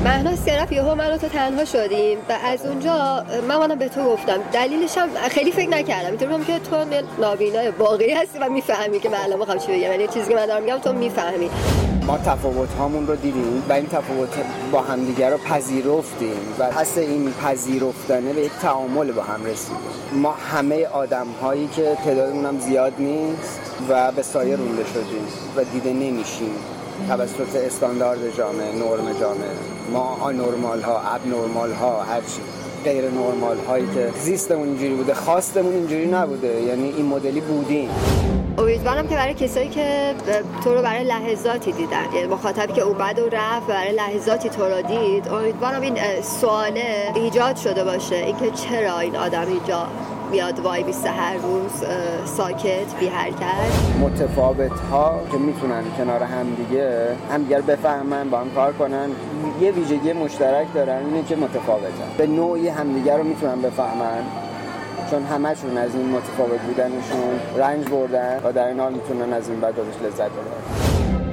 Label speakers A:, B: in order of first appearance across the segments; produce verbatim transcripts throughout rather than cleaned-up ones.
A: مهناز که رفت یهو من و تو تنها شدیم و از اونجا من منم به تو گفتم. دلیلش هم خیلی فکر نکردم، اینطوری که تو نابینای واقعی هستی و میفهمی که من الان میخوام چی بگم، یعنی چیزی که من دارم میگم تو میفهمی.
B: ما تفاوت هامون رو دیدیم و این تفاوت با همدیگه رو پذیرفتیم و پس این پذیرفتنه به یک تعامل با هم رسیدیم. ما همه آدم هایی که تعدادمون هم زیاد نیست و به سایه رونده شدیم و دیده نمیشیم توسط استاندارد جامعه، نرم جامعه. ما آنورمال ها، اب نورمال ها، هر چی غیر نورمال هایی که زیستمون اینجوری بوده، خواستمون اینجوری نبوده، یعنی این مدلی بودیم.
A: امیدوارم که برای کسایی که تو رو برای لحظاتی دیدن، یعنی مخاطبی که اومد و رفت برای لحظاتی تو رو دید، امیدوارم این سواله ایجاد شده باشه، اینکه چرا این آدم اینجا میاد وای بیسته هر روز ساکت بی حرکت.
B: متفاوت ها که میتونن کنار هم دیگه هم دیگر بفهمن، با هم کار کنن، یه ویژگی مشترک دارن، اینه که متفاوتن، به نوعی همدیگه رو میتونن بفهمن، چون همه‌شون از این متفاوت بودنشون رنج بردن و در این حال میتونن از این بعد ازش لذت ببرن.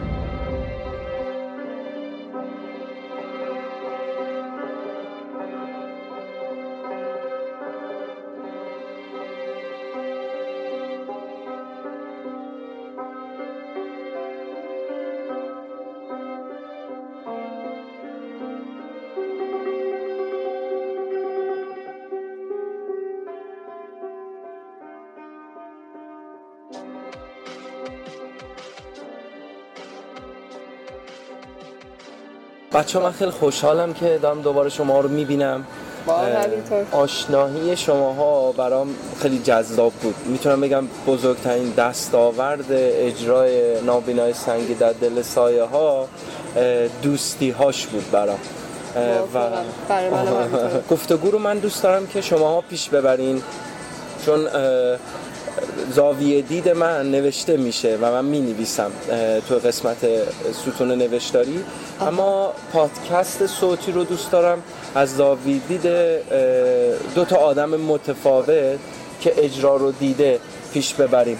C: بچه من خیلی خوشحالم که دارم دوباره شما رو میبینم. آشنایی شماها برام خیلی جذاب بود. میتونم بگم بزرگترین دستاورد اجرای نابینای سنگی در دل سایه ها دوستی هاش بود برام. و گفتگو رو من دوست دارم که شماها پیش ببرین، چون زاویه دید من نوشته میشه و من مینویسم تو قسمت ستون نوشتاری، اما پادکست صوتی رو دوست دارم از زاویه دید دو تا آدم متفاوت که اجرا رو دیده پیش ببریم.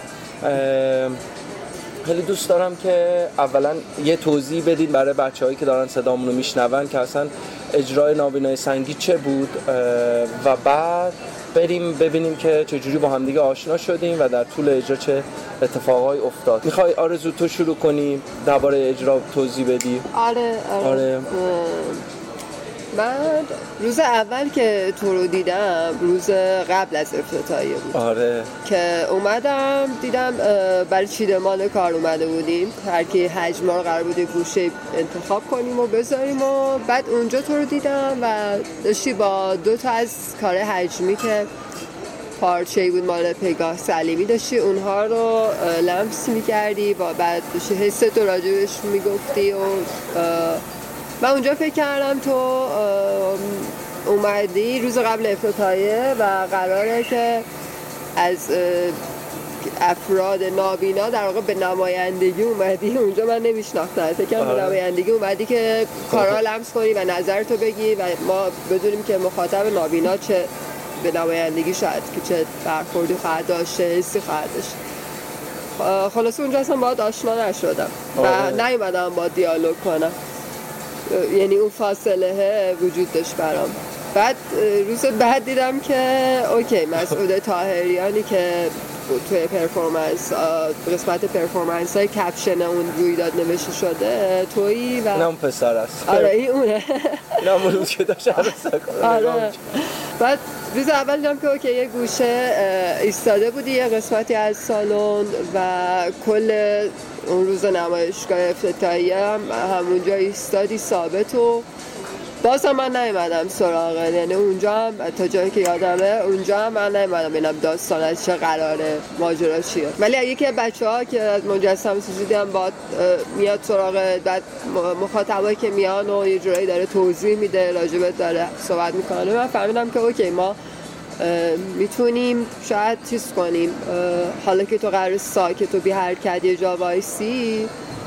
C: خیلی دوست دارم که اولا یه توضیح بدید برای بچه‌هایی که دارن صدامون رو میشنون که اصلا اجرای نابینای سنگی چه بود و بعد بریم ببینیم که چجوری با هم دیگه آشنا شدیم و در طول اجرا چه اتفاقایی افتاد. میخوای آرزو تو شروع کنیم درباره اجرا توضیح بدی؟
A: آره آره, آره. من روز اول که تو رو دیدم روز قبل از افتتاحیه بود.
C: آره.
A: که اومدم دیدم برای چیدمان کار اومده بودیم، هر کی حجم رو قرار بود گوشه انتخاب کنیم و بذاریم و بعد اونجا تو رو دیدم و داشتی با دو تا از کار حجمی که پارچه‌ای بود مال پگاه سلیمی داشتی اونها رو لمس می‌کردی و بعد داشتی حست تو راجبش میگفتی و من اونجا فکر کردم تو اومدی روز قبل افتتاحیه و قراره که از افراد نابینا در واقع به نمایندگی اومدی. اونجا من نمیشناختم، فکر کنم به نمایندگی اومدی که کارا لمس کنی و نظرتو بگی و ما بدونیم که مخاطب نابینا چه به نمایندگی شاید که چه برخوردی خواهد داشت، چه حسی خواهد داشت. خلاصه اونجا اصلا باهات آشنا نشدم و نیومدم با دیالوگ کنم، یعنی اون فاصله وجود داشت برام. بعد روز بعد دیدم که اوکی مسعود طاهریانی که توی پرفورمنس قسمت پرفورمنس های کپشن اون رویداد نوشته شده تویی و
C: نام پسر است.
A: آره این اونه
C: نام روز که داشت عرصه کنه.
A: آره. بعد روز اول دیدم که اوکی یه گوشه ایستاده بودی یه قسمتی از سالن و کل اون روز نمایشگاه افتتاحیه هم همونجا ایستادی ثابت و باز هم من نیومدم سراغه، یعنی اونجا هم تا جایی که یادمه اونجا هم من نیومدم ببینم داستان از چه قراره، ماجرا چیه. ولی یکی از بچه‌ها که از مجسمه سوزی هم با میاد سراغ بعد مخاطبایی که میان و یه جورایی داره توضیح میده راجبت داره صحبت میکنه، من فهمیدم که اوکی ما میتونیم شاید چیز کنیم، حالا که تو قرار ساکت و بی حرکت یه جا وایسی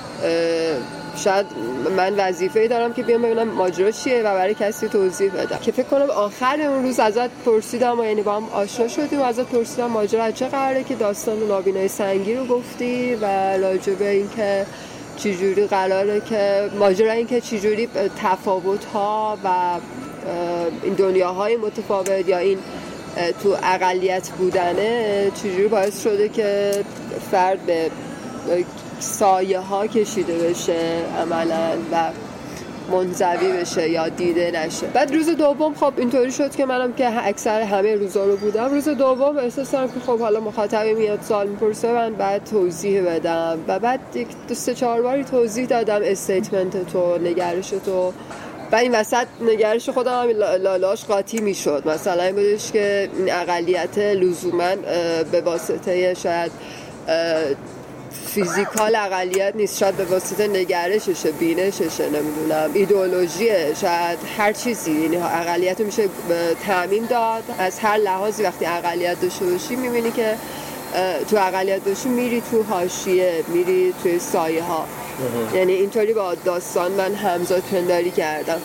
A: شاید من وظیفه‌ای دارم که بیام ببینم ماجرا چیه و برای کسی توضیح بدم. که فکر کنم آخر اون روز ازت پرسیدم و یعنی با هم آشنا شدیم و ازت پرسیدم ماجرا چه قراره که داستان نابینای سنگی رو گفتی و راجع به این که چجوری قراره که ماجرا این که چجوری تفاوت‌ها و این دنیاهای متفاوت یا این تو اقلیت بودنه چجوری باعث شده که فرد به سایه ها کشیده بشه عملاً و منزوی بشه یا دیده نشه. بعد روز دوم خب اینطوری شد که منم که اکثر همه روزا رو بودم، روز دوم احساس کردم که خب حالا مخاطبی میاد سوال میپرسه، من بعد توضیح بدم و بعد یک دو سه چهار باری توضیح دادم استیتمنت تو، نگرش تو. و این وسط نگرش خودم هم لالاش قاطی میشد. مثلا این بودش که این اقلیت لزوما به واسطه شاید فیزیکال اقلیت نیست، شاید به واسطه نگرششه، بینششه، نمیدونم ایدئولوژیه، شاید هر چیزی. یعنی اقلیت رو میشه تامین داد از هر لحاظی. وقتی اقلیت داشته باشی میبینی که تو اقلیت داشتی میری تو حاشیه، میری توی سایه ها. یعنی اینطوری با داستان من همزاد پنداری کردم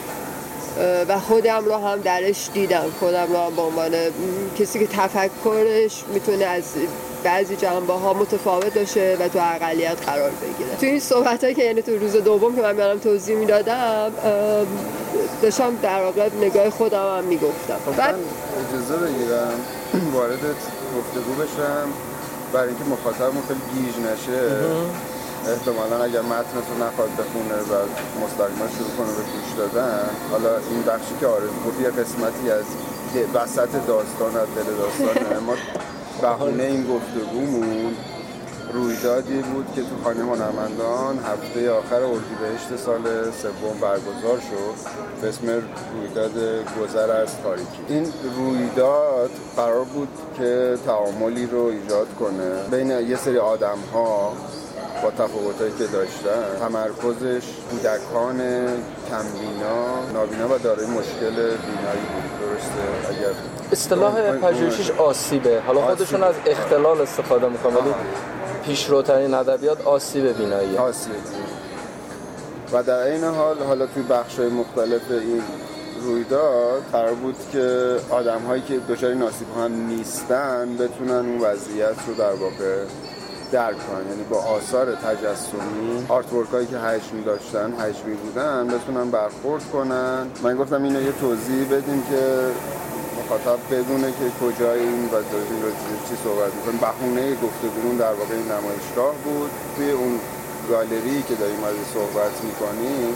A: و خودم رو هم درش دیدم، خودم رو هم به عنوان کسی که تفکرش میتونه از بعضی جنبه ها متفاوت باشه و تو اقلیت قرار بگیره. تو این صحبت ها که یعنی تو روز دوم که من برام توضیح میدادم داشتم در واقع نگاه خودم هم میگفتم.
D: بعد اجازه بگیرم وارد گفتگو بشم برای اینکه مخاطبمون خیلی گیج نشه. احتمالاً اگر متنتو نخواد بخونه و مستقیما شروع کنه به گوش دادن، حالا این بخشی که آرزو گفت یه قسمتی از وسط داستان، از دل داستانه. ما بهونه این گفتگومون رویدادی بود که تو خانه هنرمندان هفته آخر اردیبهشت سال سوم برگزار شد به اسم رویداد گذر از تاریکی. این رویداد قرار بود که تعاملی رو ایجاد کنه بین یه سری آدم‌ها با تفاوتایی که داشتن. تمرکزش کودکان کمبینا، نابینا و دارای مشکل بینایی بود. درسته؟ اگر
C: اصطلاح پژوهشیش آسیبه، حالا خودشون از اختلال استفاده میکنن ولی پیشروترین ادبیات آسیب بینایی.
D: آسیب. و در این حال حالا توی بخش‌های مختلف این رویداد قرار بود که آدم‌هایی که دچار ناسیب هم نیستن بتونن اون وضعیت رو در واقع درک کنن، یعنی با آثار تجسمی، آرت ورک هایی که حجم داشتن، حجمی بودن، بتونن برخورد کنن. من گفتم اینو یه توضیح بدیم که مخاطب بدونه که کجای این و داریم راجع چی صحبت می‌کنیم. بهونه گفتگومون در واقع این نمایشگاه بود. توی اون گالری که داریم ازش صحبت می‌کنیم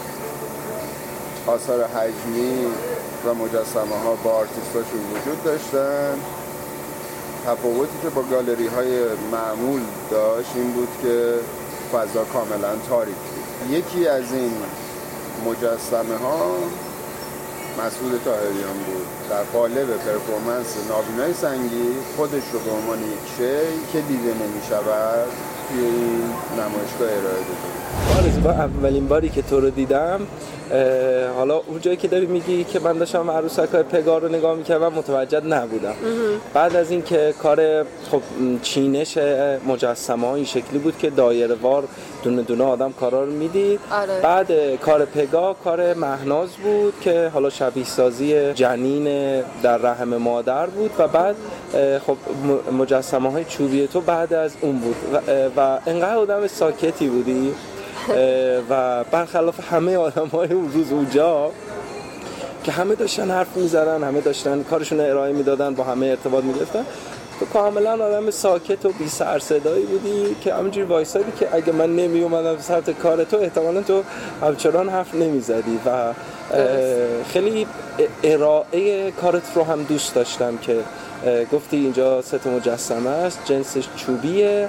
D: آثار حجمی و مجسمه ها با آرتیستاشون وجود داشتن. تفاوتی که با گالری های معمول داشت این بود که فضا کاملا تاریک بود. یکی از این مجسمه ها مسعود طاهریان بود در قالب پرفورمنس نابینای سنگی خودش رو به عنوان یک شی که دیده نمی شود توی این نمایشگاه ارائه داده.
C: آرزو، با اولین باری که تو رو دیدم، حالا اون جایی که داری میگی که من داشتم عروسک‌های پگاه رو نگاه میکردم متوجه نبودم. بعد از این که کار خب چینش مجسمه ها این شکلی بود که دایره وار دونه دونه آدم کارا رو میدید.
A: آره.
C: بعد کار پگاه کار مهناز بود که حالا شبیه سازی جنین در رحم مادر بود و بعد خب مجسمه های چوبی تو بعد از اون بود و, و انقدر آدم ساکتی بودی و برخلاف همه آدم‌های اون روز اونجا که همه داشتن حرف می‌زدن، همه داشتن کارشون رو ارائه میدادن، با همه ارتباط می‌گرفتن، تو کاملا آدم ساکت و بی سر صدایی بودی که همینجوری وایسادی که اگه من نمی اومدم سمت کار تو احتمالاً تو همچنان حرف نمی‌زدی و خیلی ارائه کارت رو هم دوست داشتم که گفتی اینجا سه تا مجسمه است، جنسش چوبیه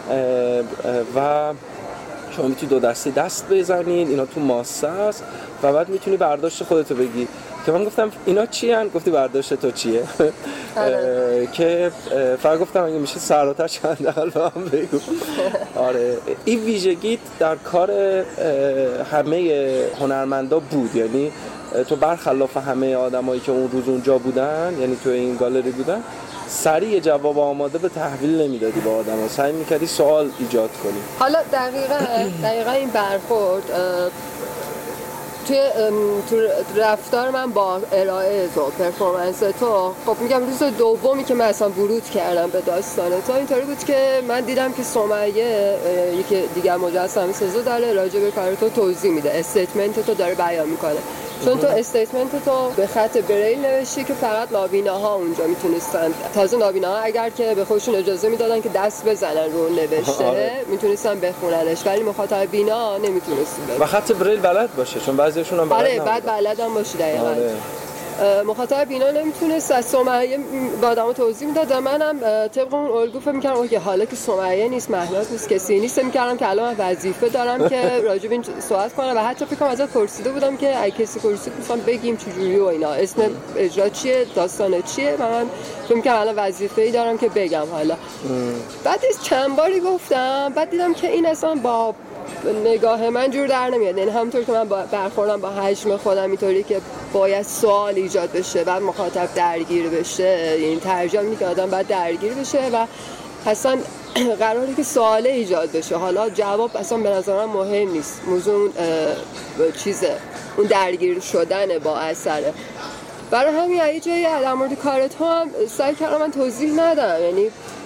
C: و شما میتونی دو دستی دست بزنید، اینا تو ماسه است و بعد میتونی برداشت خودتو بگی. که من گفتم اینا چی هن؟ گفتی برداشت تو چیه؟ آره. که فقط گفتم اگه میشه سراتر چند دقل به هم بگو. آره، این ویژگیت در کار همه هنرمندا بود، یعنی تو برخلاف همه آدمایی که اون روز اونجا بودن، یعنی تو این گالری بودن، سریع جواب آماده به تحویل نمیدادی با آدم‌ها، سعی می‌کردی سوال ایجاد کنی.
A: حالا دقیقاً دقیقاً این برخورد توی تو رفتار من با ارائه تو پرفورمنس تو، خب میگم روز دومی که من اصلا ورود کردم به داستان تو اینطوری بود که من دیدم که سمیه یکی دیگه مجسمه سازا داره راجع به کار تو توضیح میده، استیتمنت تو داره بیان میکنه. چون تو استیتمنت تو به خط بریل نوشتی که فقط نابیناها اونجا میتونستن، تازه نابیناها اگر که به خودشون اجازه میدادن که دست بزنن رو نوشته میتونستن بخوننش، ولی مخاطب بینا نمیتونستن
C: و خط بریل بلد باشه، چون بعضیشون هم بلد
A: آره
C: نبودن.
A: بعد بلد هم باشه دقیقاً.
C: آره.
A: مخاطب بینا نمیتونست از سمیه با آدمو توضیح میداد. منم طبق اون الگو فکر می‌کردم اوکی حالا که سمیه نیست، مهناز نیست، کسی نیست، می‌کردم که الان وظیفه دارم که راجع به این صحبت کنم و حتی فکر کنم ازت پرسیده بودم که اگه کسی پرسید می‌خوام بگیم چجوری و اینا، اسم اجرا چیه، داستان چیه، و من فکر می‌کردم الان وظیفه‌ای دارم که بگم. حالا بعد از چند باری گفتم، بعد دیدم که این اصلا با نگاه من جور در نمیاد. یعنی همونطور که من برخوردم با حجم خودم اینطوری که باید سوال ایجاد بشه بعد مخاطب درگیر بشه، یعنی ترجمه اینه که آدم باید درگیر بشه و اصلا قراره که سواله ایجاد بشه. حالا جواب اصلا به نظرم مهم نیست، موضوع چیزه اون درگیر شدن با اثره. برای همین یه جایی در مورد کارت هم سعی کردم من توضیح ندم، یعنی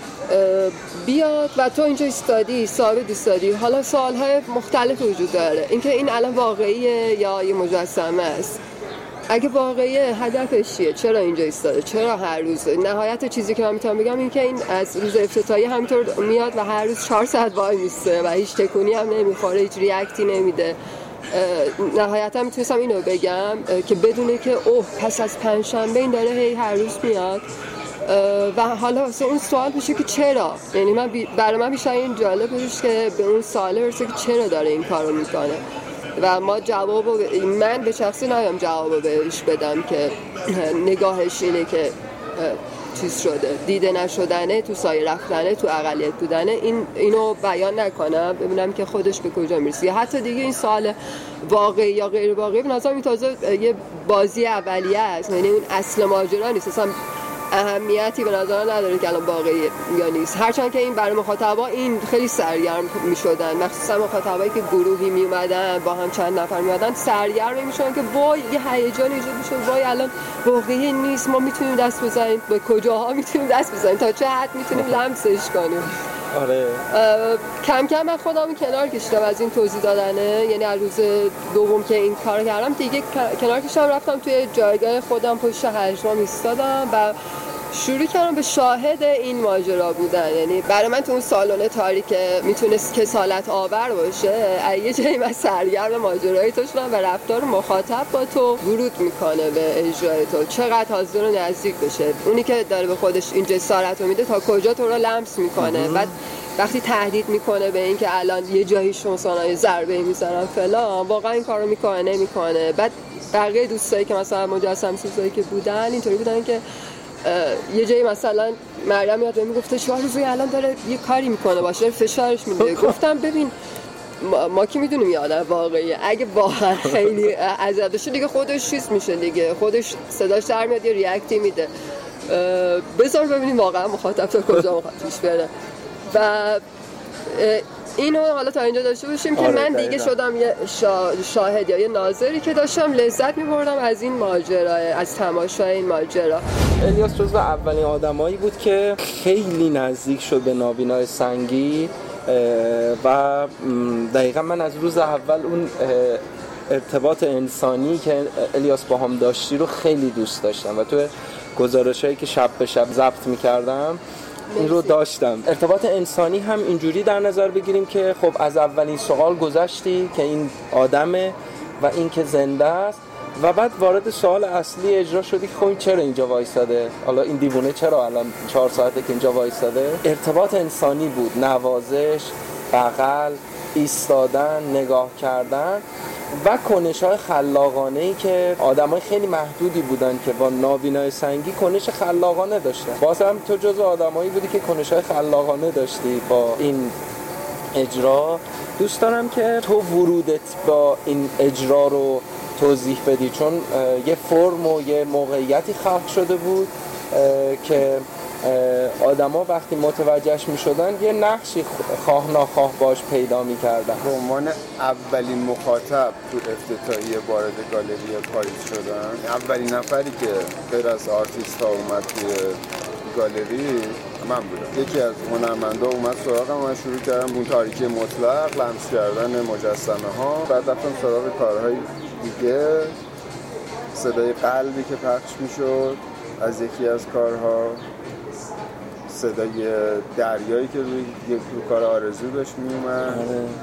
A: بیاد و تو اینجا ایستادی، ثابت ایستادی، حالا سوال‌های مختلف وجود داره، اینکه این الان واقعیه یا یه مجسمه است. اگه واقعیه هدفش چیه؟ چرا اینجا ایستاده؟ چرا هر روز؟ نهایت چیزی که من میتونم بگم این که این از روز افتتاحیه همینطور میاد و هر روز چهار ساعت وای میسته و هیچ تکونی هم نمیخوره، هیچ ریاکتی نمیده. نهایتا میتونستم اینو بگم که بدونه که اوه پس از پنجشنبه این داره هی هر روز میاد و حالا واسه اون سوال میشه که چرا. یعنی من بی... برای من بیشتر این جالب بودش که به اون سواله برسه که چرا داره این کارو میکنه و ما جوابو ب... من به شخصی نایم جوابو بهش بدم که نگاهش اینه که چیز شده، دیده نشدنه، تو سایه رفتنه، تو اقلیت بودنه، این اینو بیان نکنم ببینم که خودش به کجا میرسه. یا حتی دیگه این سوال واقعی یا غیر واقعی به نظر میاد تازه یه بازی اولیه است، یعنی اون اصل ماجرا نیست، اصلا اهمیتی به نظر نداره که الان واقعی یا نیست. هرچند که این برای مخاطبا این خیلی سرگرم میشدن، مخصوصا مخاطبایی که گروهی میومدن با هم چند نفر میومدن سرگرم میشدن که وای یه هیجان ایجاد میشه، وای الان واقعی نیست، ما میتونیم دست بزنیم، به کجاها میتونیم دست بزنیم، تا چه حد میتونیم لمسش کنیم.
C: آره
A: کم کم من خودم کنار کشیدم از این توضیح دادنه، یعنی از روز دوم که این کار کردم دیگه کنار کشیدم، رفتم توی جایگاه خودم پشت حجمم ایستادم و شروع کردم به شاهد این ماجرا بودن. یعنی برای من تو اون سالن تاریک میتونست کسالت آور باشه، یه جایی من سرگرم ماجرای تو شدم و رفتار مخاطب با تو ورود میکنه به اجرای تو، چقدر حاضر و نزدیک بشه، اونی که داره به خودش این جسارت رو میده تا کجا تو رو لمس میکنه. بعد وقتی تهدید میکنه به این که الان یه جایی شما صنایع ضربه میزنن فلان، واقعا این کارو میکنه نمیکنه. بعد بقیه دوستایی که مثلا مجسم سازایی که بودن اینطوری بودن که یه جایی مثلا مریم یاد بهم گفته چهار روزی الان داره یه کاری میکنه باشه، داره فشارش میده. گفتم ببین ما, ما کی میدونیم یه آدم واقعیه، اگه واقعا خیلی اذیت بشه دیگه خودش چیز میشه دیگه، خودش صداش در میاد یه ریاکتی میده، بذار ببینیم واقعا مخاطب تا کجا مخاطبش بره. و اینو حالا تا اینجا داشته باشیم که
C: آره
A: من دیگه شدم یه شا... شاهد یا یه ناظری که داشتم لذت می‌بردم از این ماجرا، از تماشای این ماجرا.
C: الیاس جزو اولین آدمایی بود که خیلی نزدیک شد به نابینای سنگی و دقیقا من از روز اول اون ارتباط انسانی که الیاس با هم داشتی رو خیلی دوست داشتم و تو گزارشایی که شب به شب ضبط می‌کردم این رو داشتم. ارتباط انسانی هم اینجوری در نظر بگیریم که خب از اولین سوال گذشتی که این آدمه و این که زنده است و بعد وارد سوال اصلی اجرا شدی که خب این چرا اینجا وایساده، حالا این دیوونه چرا الان چهار ساعته که اینجا وایساده. ارتباط انسانی بود، نوازش، بغل، ایستادن، نگاه کردن و کنش‌های خلاقانه‌ای که آدمای خیلی محدودی بودن که با نابینای سنگی کنش خلاقانه داشتن. باز هم تو جزو آدمایی بودی که کنش‌های خلاقانه داشتی با این اجرا. دوست دارم که تو ورودت با این اجرا رو توضیح بدی، چون یه فرم و یه موقعیتی خلق شده بود که آدما وقتی متوجهش میشدن یه نقشی خواه ناخواه باش پیدا میکردن.
D: به عنوان اولین مخاطب تو افتتاحیه وارد گالری پاریس شدن، اولین نفری که غیر از آرتیست ها اومد توی گالری من بودم. یکی از هنرمندا اومد سراغم و من شروع کردم اون تاریکی مطلق لمس کردن مجسمه ها. بعد رفتم سراغ کارهای دیگه، صدای قلبی که پخش میشد از یکی از کارها، صدای دریایی که روی یک رو کار آرزو داشت میومد،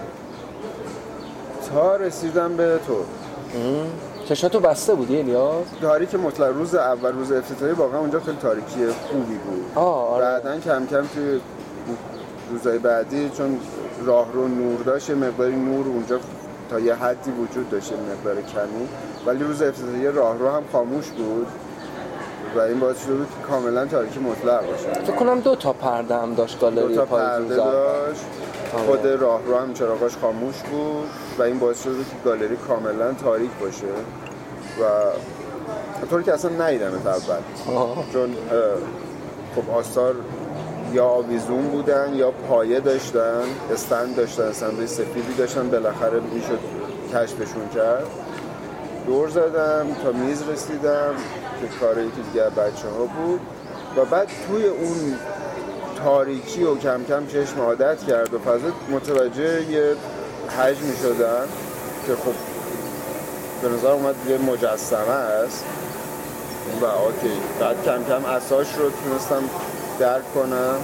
D: تا رسیدم به تو.
C: چشاتو بسته بودی الیاس؟
D: تاریک مطلق روز اول، روز افتتاحیه واقعا اونجا خیلی تاریکی خوبی بود.
C: آره.
D: بعدن کم کم توی روزهای بعدی چون راه رو نور داشت، مقداری نور اونجا تا یه حدی وجود داشت، مقدار کمی، ولی روز افتتاحیه راه رو هم خاموش بود و این باعث شده بود که کاملا تاریکی مطلق باشه.
C: فکر کنم دو تا پرده هم داشت گالری
D: دو تا
C: پاریس.
D: پرده داشت، خود راه رو هم چراغاش خاموش بود و این باعث شده که گالری کاملا تاریک باشه و طوری که اصلا ندیدم تا اول، چون خب آثار یا آویزون بودن یا پایه داشتن، استند داشتن، استندهای سفیدی داشتن، بالاخره میشد کشفشون کرد. دور زدم تا میز رسیدم که کار یکی دیگر بچه ها بود و بعد توی اون تاریکی و کم کم چشم عادت کرد و فضا متوجه یه حجمی شدن که خب به نظر اومد یه مجسمه است و اوکی. بعد کم کم اساس رو تونستم درک کنم،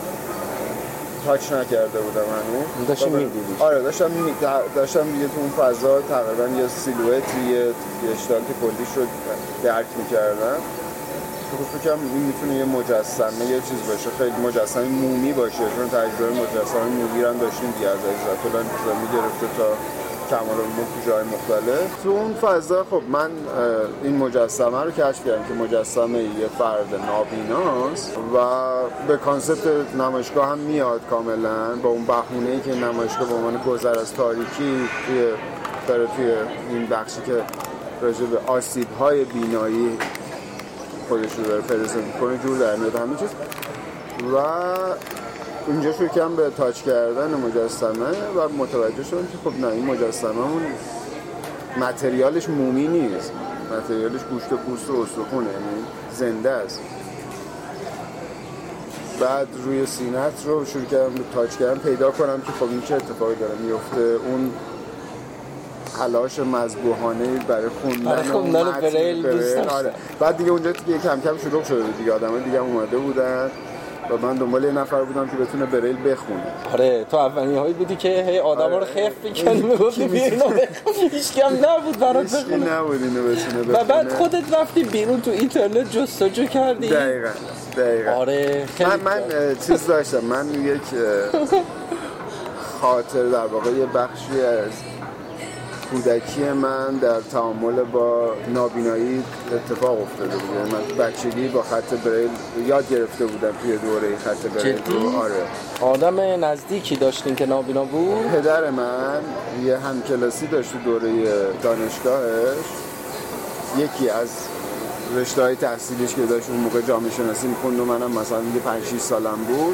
D: تاچ نکرده بودم هنوز.
C: داشتم می‌دیدی؟
D: آره داشتم می... داشتم دیگه تو اون فضا تقریبا یه سیلوئتی، یه اشتالت کلیش رو درک می‌کردم. خب فکرم این میتونه یه مجسمه یه چیز باشه، خیلی مجسمه مومی باشه، چون تجربه مجسمه مومی رو هم داشتیم دیگه از عزت الله انتظامی گرفته تا کمال الملک تو جای مختلف. تو اون فضا خب من این مجسمه رو کشف کردم که مجسمه یه فرد نابیناست و به کانسپت نمایشگاه هم میاد کاملا، با اون بهونه‌ای که نمایشگاه به عنوان گذر از تاریکی توی داره توی این بخشی که راجع به آسیب‌های بینایی خودش رو داره پرزنت می‌کنه جور در میاد همین چیز و اونجا شروع کردم به تاچ کردن مجسمه و متوجه شدم که خب نه، این مجسمه اون متریالش مومی نیست، متریالش گوشت و پوست و استخونه، یعنی زنده است. بعد روی سینت رو شروع کردم به تاچ کردن پیدا کنم که خب این چه اتفاقی داره میفته. اون تلاش مذبوحانه برای خوندن
C: و بریل دوست.
D: آره. بعد دیگه اونجا دیگه کم کم شروع شده دیگه، آدمای دیگه اومده بودن و من دنبال یه نفر بودم که بتونه بریل بخونه.
C: آره تو اولین هایی بودی که هی آدما رو خف می‌کنی، میگفتی بیا اینو بخون، هیچ کم نبود برات بخونه،
D: هیچ نبود اینو بتونه بخونه.
C: و بعد خودت رفتی بیرون تو اینترنت جستجو کردی.
D: دقیقاً دقیقاً.
C: آره خیلی
D: من من چیز داشتم، من یک خاطر در واقع یه بخشی از کودکی من در تعامل با نابینایی اتفاق افتاده بود. من بچگی با خط بریل یاد گرفته بودم توی دوره خط بریل رو. آره.
C: آدم نزدیکی داشتین که نابینا بود؟
D: پدر من یه همکلاسی داشت تو دوره دانشگاهش، یکی از رشته‌های تحصیلیش که داشت اون موقع جامعه شناسی می‌خوند و منم مثلا دیگه پنج شش سالم بود.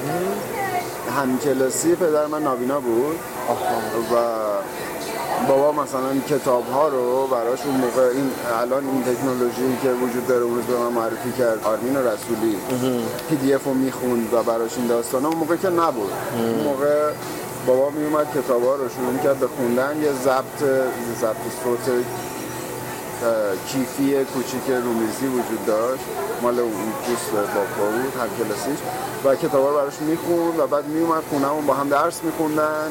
D: همکلاسی پدر من نابینا بود و بابا مثلا کتاب ها رو براش اون موقع، این الان این تکنولوژی که وجود داره اون رو به من معرفی کرد، آرمین رسولی، پی دی اف رو میخوند و براش این داستانا اون موقع که نبود. اون موقع بابا میومد کتاب ها رو شروع میکرد به خوندن، یه ضبط ضبط صوت کیفی کوچیک رومیزی وجود داشت مال اون دوست بابا بود همکلاسیش و کتاب ها رو براش میخوند و بعد میومد خونمون با هم درس میخوندن.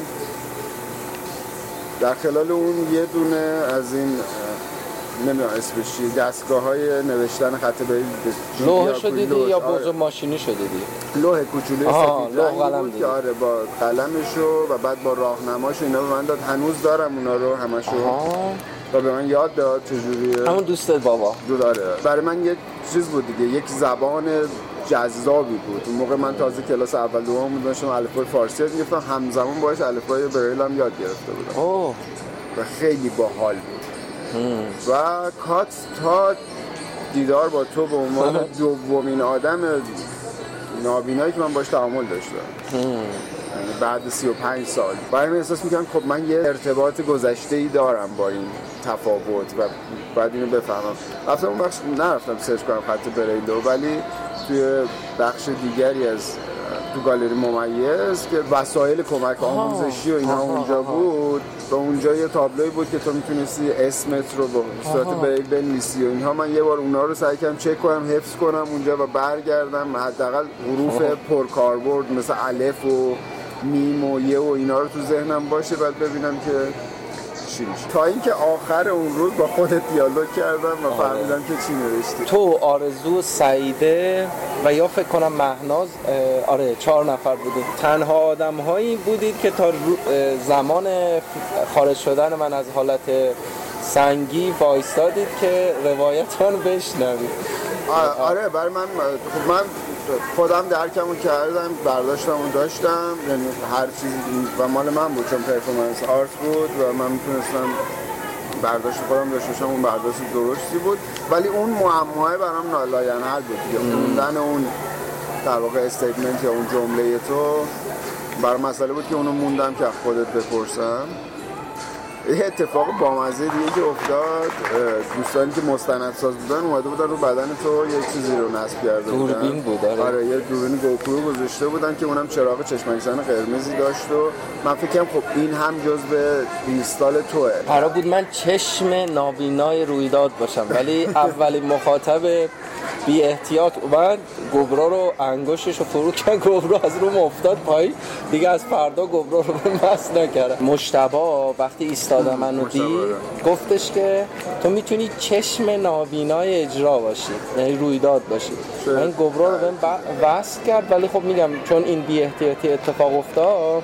D: در خلال اون یه دونه از این نمیدونم اسمش چیه، دستگاه‌های نوشتن خط بریل
C: لوح شدیدی یا بزرگ ماشینی شدیدی؟
D: لوح کوچولوی سفید رنگ بود که آره با قلمشو و بعد با راهنماش اینا به من داد، هنوز دارم اونا رو همشو و به من یاد داد چجوریه.
C: همون دوستت بابا
D: داره. برای من یه چیز بود دیگه، یک زبان جذابی بود. اون موقع من تازه کلاس اول دوم بودم، داشتم الفبای فارسی یاد می‌گرفتم، همزمان باهاش الفبای بریل هم یاد گرفته بودم.
C: اوه.
D: و خیلی باحال بود. و کات تا دیدار با تو به عنوان دومین آدم نابینایی که من باش تعامل داشتم، یعنی بعد سی و پنج سال برای من احساس میکنم خب من یه ارتباط گذشته‌ای دارم با این تفاوت و بعد اینو بفهمم. رفتم اون بخش نرفتم سرچ کنم خط بریلو، ولی توی بخش دیگری از تو گالری ممیز که وسایل کمک آموزشی و اینا اونجا بود، و اونجا یه تابلوی بود که تو میتونستی اسمت رو به صورت بریل بنویسی و اینها. من یه بار اونا رو سعی کردم چک کنم، حفظ کنم اونجا و برگردم حداقل حروف پرکاربرد مثل الف و میم و یه و اینا رو تو ذهنم باشه، بعد ببینم که چی میشه. تا اینکه آخر اون روز با خودت دیالوگ کردم و فهمیدم که چی نوشتی.
C: تو، آرزو، سعیده و یا فکر کنم مهناز، آره چهار نفر بودید. تنها آدم هایی بودید که تا زمان خارج شدن من از حالت سنگی وایستادید که روایتان بشنوید.
D: آره برای من خب من خودم درکمو کردم، برداشتمو داشتم، یعنی هر چیزی و مال من بود چون پرفورمنس آرت بود و من میتونستم برداشت خودم داشته باشم، اون برداشت درستی بود، ولی اون معماهای برام نالاینحل بود که خوندن اون در واقع استیتمنت یا اون جمله تو برای مسئله بود که اونو موندم که خودت بپرسم. یه اتفاق بامزه دیگه که افتاد، دوستانی که مستندساز بودن اومده بودن رو بدن تو یه چیزی رو نصب کرده بودن.
C: دوربین بود. آره.
D: آره یه دوربین گوپرو گذاشته بودن که اونم چراغ چشم‌انگیزن قرمزی داشت و من فکر کنم خب این هم جزء اینستال توئه.
C: قرار بود من چشم نابینای رویداد باشم، ولی اولین مخاطب بی احتیاط اومد گوبرا رو انگشتش رو فرو کرد، گوبرا از روم افتاد پای، دیگه از فردا گوبرا رو مس نکردم. مجتبی وقتی ایستاده منو دید گفتش که تو میتونی چشم نابینای اجرا باشی، یعنی رویداد باشی. من گوبرا رو بهم وصل کرد، ولی خب میگم چون این بی احتیاطی اتفاق افتاد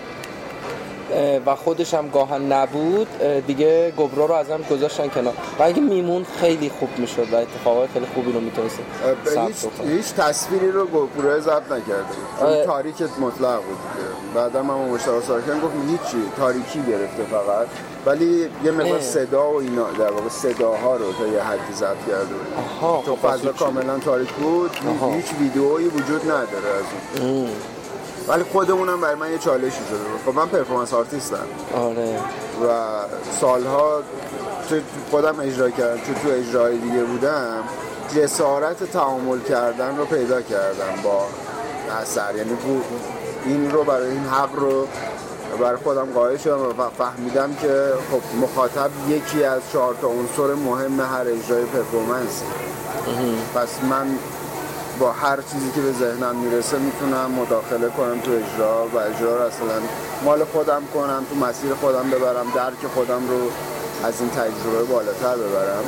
C: و خودش هم گاهن نبود دیگه، گوبرا رو ازم گذاشتن کنار. و اگه میمون خیلی خوب میشد و اتفاقات خیلی خوبی رو میتونستیم
D: ثبت کنیم. هیچ تصویری رو گوپرو ضبط نکرده بود، تاریک مطلق بود. بعدا من مشتاق سارکن گفت هیچی، تاریکی گرفته فقط، ولی یه مقدار صدا و اینا در واقع صداها رو تا یه حدی ضبط کرده بود. تو فضا کاملا تاریک بود، آها. هیچ ویدئویی وجود نداره از اون. ولی خودمونم برای من یه چالشی شده بود. خب من پرفورمنس آرتیستم.
C: آره.
D: و سالها تو خودم اجرا کردم، چون تو اجرای دیگه بودم جسارت تعامل کردن رو پیدا کردم با اثر، یعنی این رو برای این حق رو برای خودم قائل شدم و فهمیدم که خب مخاطب یکی از چهار تا عنصر مهم هر اجرای پرفورمنس. پس من با هر چیزی که به ذهنم میرسه میتونم مداخله کنم تو اجرا و اجرا رو اصلا مال خودم کنم، تو مسیر خودم ببرم، درک خودم رو از این تجربه بالاتر ببرم.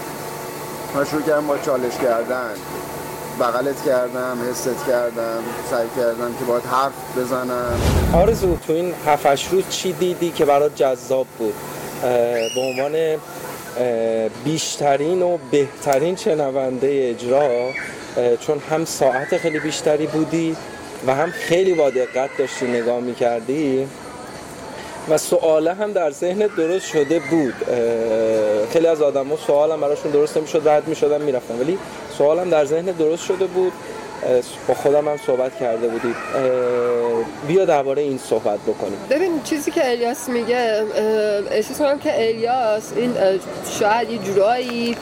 D: من شروع کردم با چالش کردن، بغلت کردم، حست کردم، سعی کردم که باید حرف بزنم.
C: آرزو تو این هفت هشت روز چی دیدی که برات جذاب بود به عنوان بیشترین و بهترین شنونده اجرا؟ چون هم ساعت خیلی بیشتری بودی و هم خیلی با دقت داشتی نگاه میکردی و سواله هم در ذهنت درست شده بود. خیلی از آدم ها سوال هم براشون درست نمیشد، رد میشدن میرفتن، ولی سوال هم در ذهنت درست شده بود. با خودم هم صحبت کرده بودید. بیا درباره این صحبت بکنیم.
A: ببین چیزی که الیاس میگه، احساس کنم که الیاس این شاید یه جورایی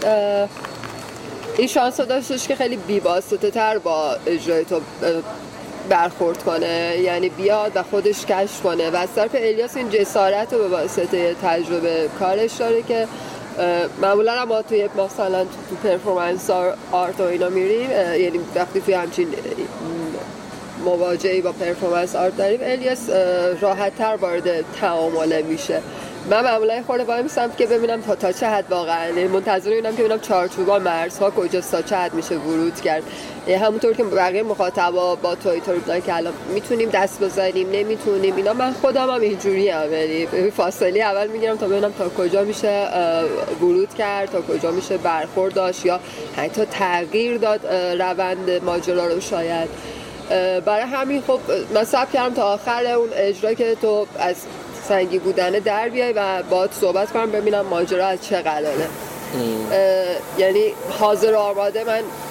A: این شانس رو داشتش که خیلی بی‌واسطه تر با اجرای تو برخورد کنه، یعنی بیاد و خودش کشف کنه و از طرف الیاس این جسارت رو به واسطه تجربه کارش داره که معمولا هم ما توی مثلا تو پرفورمنس آرت و اینا میریم، یعنی وقتی توی همچین مواجهی با پرفورمنس آرت داریم الیاس راحت تر وارد تعامل میشه. من معمولا خورده وای میستم که ببینم تا تا چه حد واقعا منتظر اینم که ببینم چارچوبا مرزها کجاست، تا چه حد میشه ورود کرد. همونطور که بقیه مخاطبا با توی طور بودن که الان میتونیم دست بزنیم نمیتونیم اینا، من خودم هم اینجوری ام، یعنی فاصله اول میگیرم تا ببینم تا کجا میشه ورود کرد، تا کجا میشه برخورد داشت یا حتی تغییر داد روند ماجرا رو. شاید برای همین خب من صبر کردم تا آخر اون اجرا که تو از سنگی بودنه در بیای و باهات صحبت کنم ببینم ماجرا از چه قراره. یعنی حاضر آماده من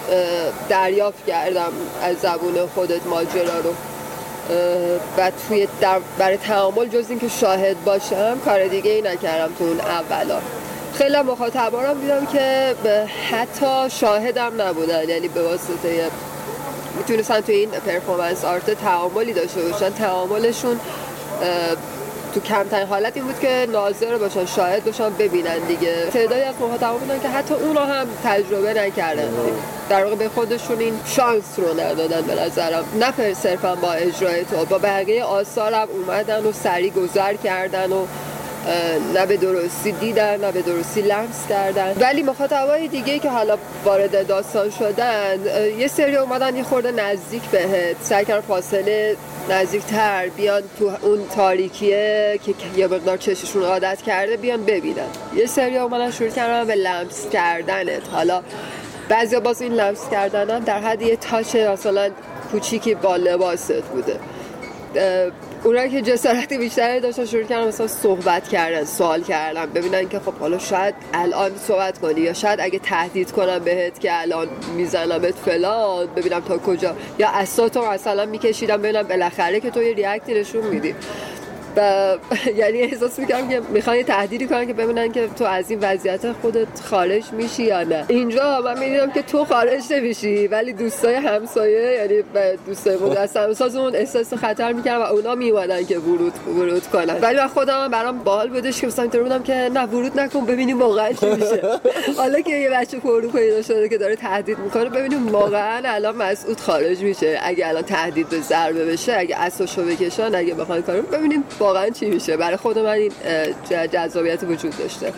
A: دریافت کردم از زبون خودت ماجرا رو و توی در برای تعامل جز این که شاهد باشم کار دیگه ای نکردم تو اون اولا. خیلی مخاطبا رو دیدم که حتی شاهدم نبودن، یعنی به واسطه میتونستن تو این پرفورمنس آرت تعاملی داشته باشن. تعاملشون تو کمترین حالت این بود که ناظر باشن، شاهد باشن، ببینن دیگه. تعدادی از مخاطبا بودن که حتی اون رو هم تجربه نکردن، در واقع به خودشون این شانس رو ندادن به نظرم. نه صرفا با اجرای تو، با بقیه آثارم اومدن و سریع گذر کردن و نه به درستی دیدن نه به درستی لمس کردن. ولی مخاطبای دیگه که حالا وارد داستان شدن یه سری اومدن یه خورده نزدیک بهت، سعی کردن فاصله نزدیکتر بیان تو اون تاریکیه که یه مقدار چششون عادت کرده بیان ببینن. یه سری اومدن شروع کردن به لمس کردنت. حالا بعضیا باز این لمس کردنم در حد یه تاچ مثلا کوچیکی با لباست بوده. اونایی که جسارتی بیشتری داشتن شروع کردن مثلا صحبت کردن، سوال کردن، ببینن که خب حالا شاید الان صحبت کنی یا شاید اگه تهدید کنم بهت که الان میزنمت فلان ببینم تا کجا، یا اساتو مثلا میکشیدم ببینم بالاخره که تو یه ریاکتی نشون میدی. و یعنی احساس میکنم که میخوان یه تهدیدی کنن که ببینن که تو از این وضعیت خودت خارج میشی یا نه. اینجا من میدیدم که تو خارج نمیشی ولی دوستای همسایه، یعنی دوستای مدرسه همسازمون احساس خطر میکردن و اونا میومدن که ورود ورود کنن. ولی من خودم برام باحال بودش که مثلا اینطوری بودم که نه ورود نکن ببینیم واقعا چی میشه. حالا که یه بچه پرو پیدا شده که داره تهدید میکنه ببینیم واقعا الان مسعود خارج میشه، اگه الان تهدید به ضربه بشه، اگه اساسو بکشن، اگه بخوان کارو ببینیم واقعا چی میشه. برای خود من این جذابیت وجود داشته.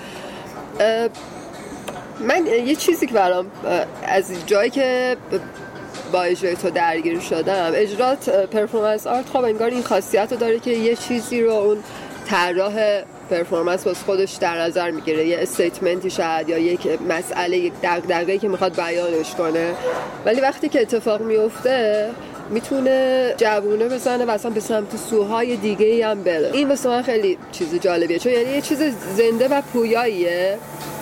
A: من یه چیزی که برام از جایی که با اجرای تو درگیر شدم، اجرات پرفورمنس آرت خب انگار این خاصیت رو داره که یه چیزی رو اون طراح پرفورمنس واسه خودش در نظر میگیره، یه استیتمنتی شاید یا یک مسئله، یک دغدغه‌ای که میخواد بیانش کنه، ولی وقتی که اتفاق میفته میتونه جوونه بزنه و اصلا به سمت سوهای دیگه ای هم بره. این واسه من خیلی چیز جالبیه، چون یعنی یه چیز زنده و پویاییه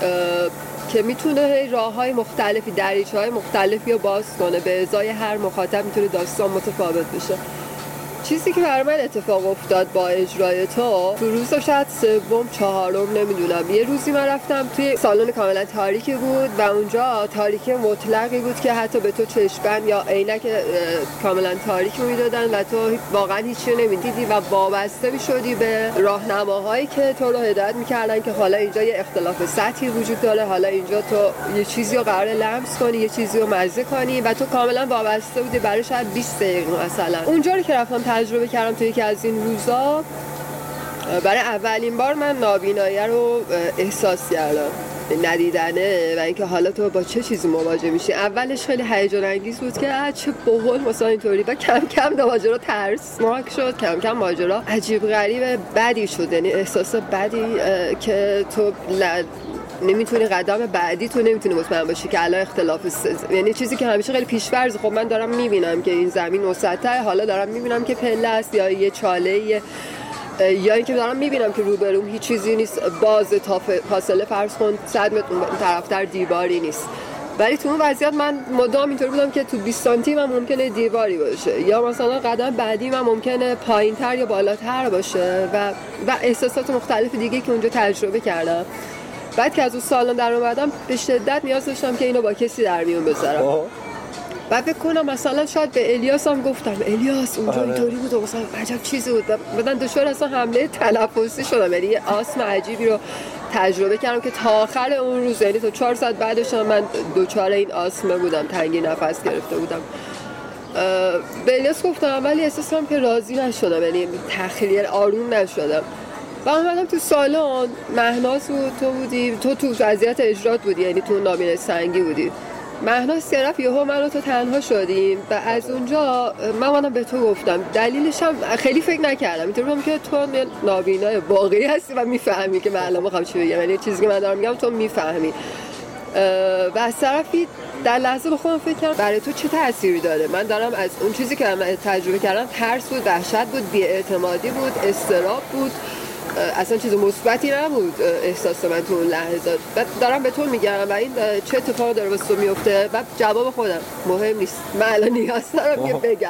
A: که میتونه راههای مختلفی، دریچه‌های مختلفی رو باز کنه. به ازای هر مخاطب میتونه داستان متفاوت بشه. چیزی که برای من اتفاق افتاد با اجرای تو تو روز شاید سوم چهارم نمیدونم، یه روزی من رفتم توی سالن کاملا تاریکی بود و اونجا تاریکی مطلقی بود که حتی به تو چشم‌بند یا عینک کاملا تاریک میدادن و تو واقعا هیچی نمیدیدی و وابسته میشدی به راهنماهایی که تو رو هدایت میکردن که حالا اینجا یه اختلاف سطحی وجود داره، حالا اینجا تو یه چیزی رو قراره لمس کنی، یه چیزی رو مزه کنی و تو کاملا وابسته بودی برای شاید بیست دقیقه مثلا. اونجا رو که رفتم تجربه کردم توی یکی از این روزا، برای اولین بار من نابینایی رو احساس کردم، ندیدنه و اینکه حالا تو با چه چیزی مواجه میشی. اولش خیلی هیجان انگیز بود که چه باحال مثلا اینطوری، و کم کم ماجرا ترسناک شد، کم کم ماجرا عجیب غریب بدی شد، یعنی احساس بدی که تو ل... نمیتونی قدم بعدی تو نمیتونی مطمئن باشی که الان اختلاف س... یعنی چیزی که همیشه خیلی پیش‌فرض، خب من دارم میبینم که این زمین مسطحه، حالا دارم میبینم که پله است یا یه چاله، یا اینکه دارم میبینم که روبروم هیچ چیزی نیست، باز تا فاصله فرض کن صد متر اون طرفتر دیواری نیست. ولی تو اون وضعیت من مدام اینطوری بودم که تو بیست سانتی من ممکنه دیواری باشه، یا مثلا قدم بعدی من ممکنه پایین‌تر یا بالاتر باشه و و احساسات مختلف دیگه که اونجا تجربه کردم. بعد که از اون سالن در اومدم به شدت نیاز داشتم که اینو با کسی در میون بذارم. و فکر کنم مثلا شاید به الیاس هم گفتم الیاس اونجا اینطوری بود و مثلا عجب چیزی بود، بعدن دچار اصلا حمله تنفسی شدم، یعنی یه آسم عجیبی رو تجربه کردم که تا آخر اون روز، یعنی تا چهار ساعت بعدش من دچار این آسمه بودم، تنگی نفس گرفته بودم. به الیاس گفتم ولی احساس کردم که راضی نشدم، یعنی تخلیه آروم نشدم. و اومدم تو سالن، مهناز بود، تو بودی، تو تو وضعیت اجرات بودی، یعنی تو نابینایی سنگی بودی. مهناز طرف یهو من و تو تنها شدیم و از اونجا من منم به تو گفتم، دلیلش هم خیلی فکر نکردم، اینطوری بودم که تو نابینای واقعی هستی و میفهمی که من الان میخوام چی بگم، یعنی چیزی که من دارم میگم تو میفهمی. و از طرفی در لحظه به خودم فکر کردم برای تو چه تأثیری داره. من دارم از اون چیزی که من تجربه کردم، ترس بود، وحشت بود، بی‌اعتمادی بود، اضطراب بود اصلا چیز مثبتی نبود احساس من تو اون لحظات. بعد دارم به تو میگم و این چه اتفاقی داره واسه تو میفته، بعد جواب خودم مهم نیست، من الان نیاز دارم که بگم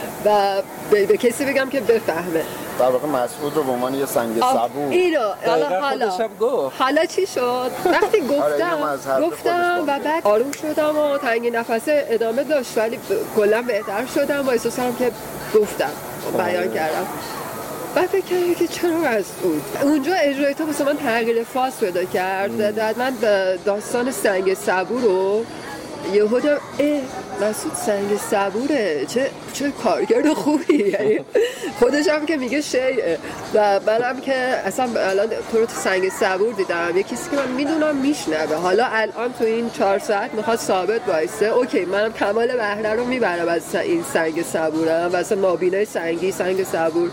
A: و به, به کسی بگم که بفهمه.
D: در واقع مسعود رو به عنوان یه سنگ صبور
A: اینو حالا حالا حالا چی شد وقتی گفتم گفتم و بعد آروم شدم و تنگی نفسه ادامه داشت، ولی کلا بهتر شدم و احساس کردم که گفتم بیان کردم. بعد فکر کردم که چرا مسعود اونجا اجرای تو واسه من تغییر فاز پیدا کرد. بعد من داستان سنگ صبور رو یهو دیدم اه مسعود سنگ صبوره، چه چه کارگرد خوبی، یعنی خودش هم که میگه شیء و منم که اصلا الان تو رو سنگ صبور دیدم، یه کسی که من میدونم میشنوه، حالا الان تو این چهار ساعت میخواد ثابت وایسه، اوکی منم کمال بهره رو میبرم از این سنگ صبورم و اصلا نابینای سنگی سنگ صبور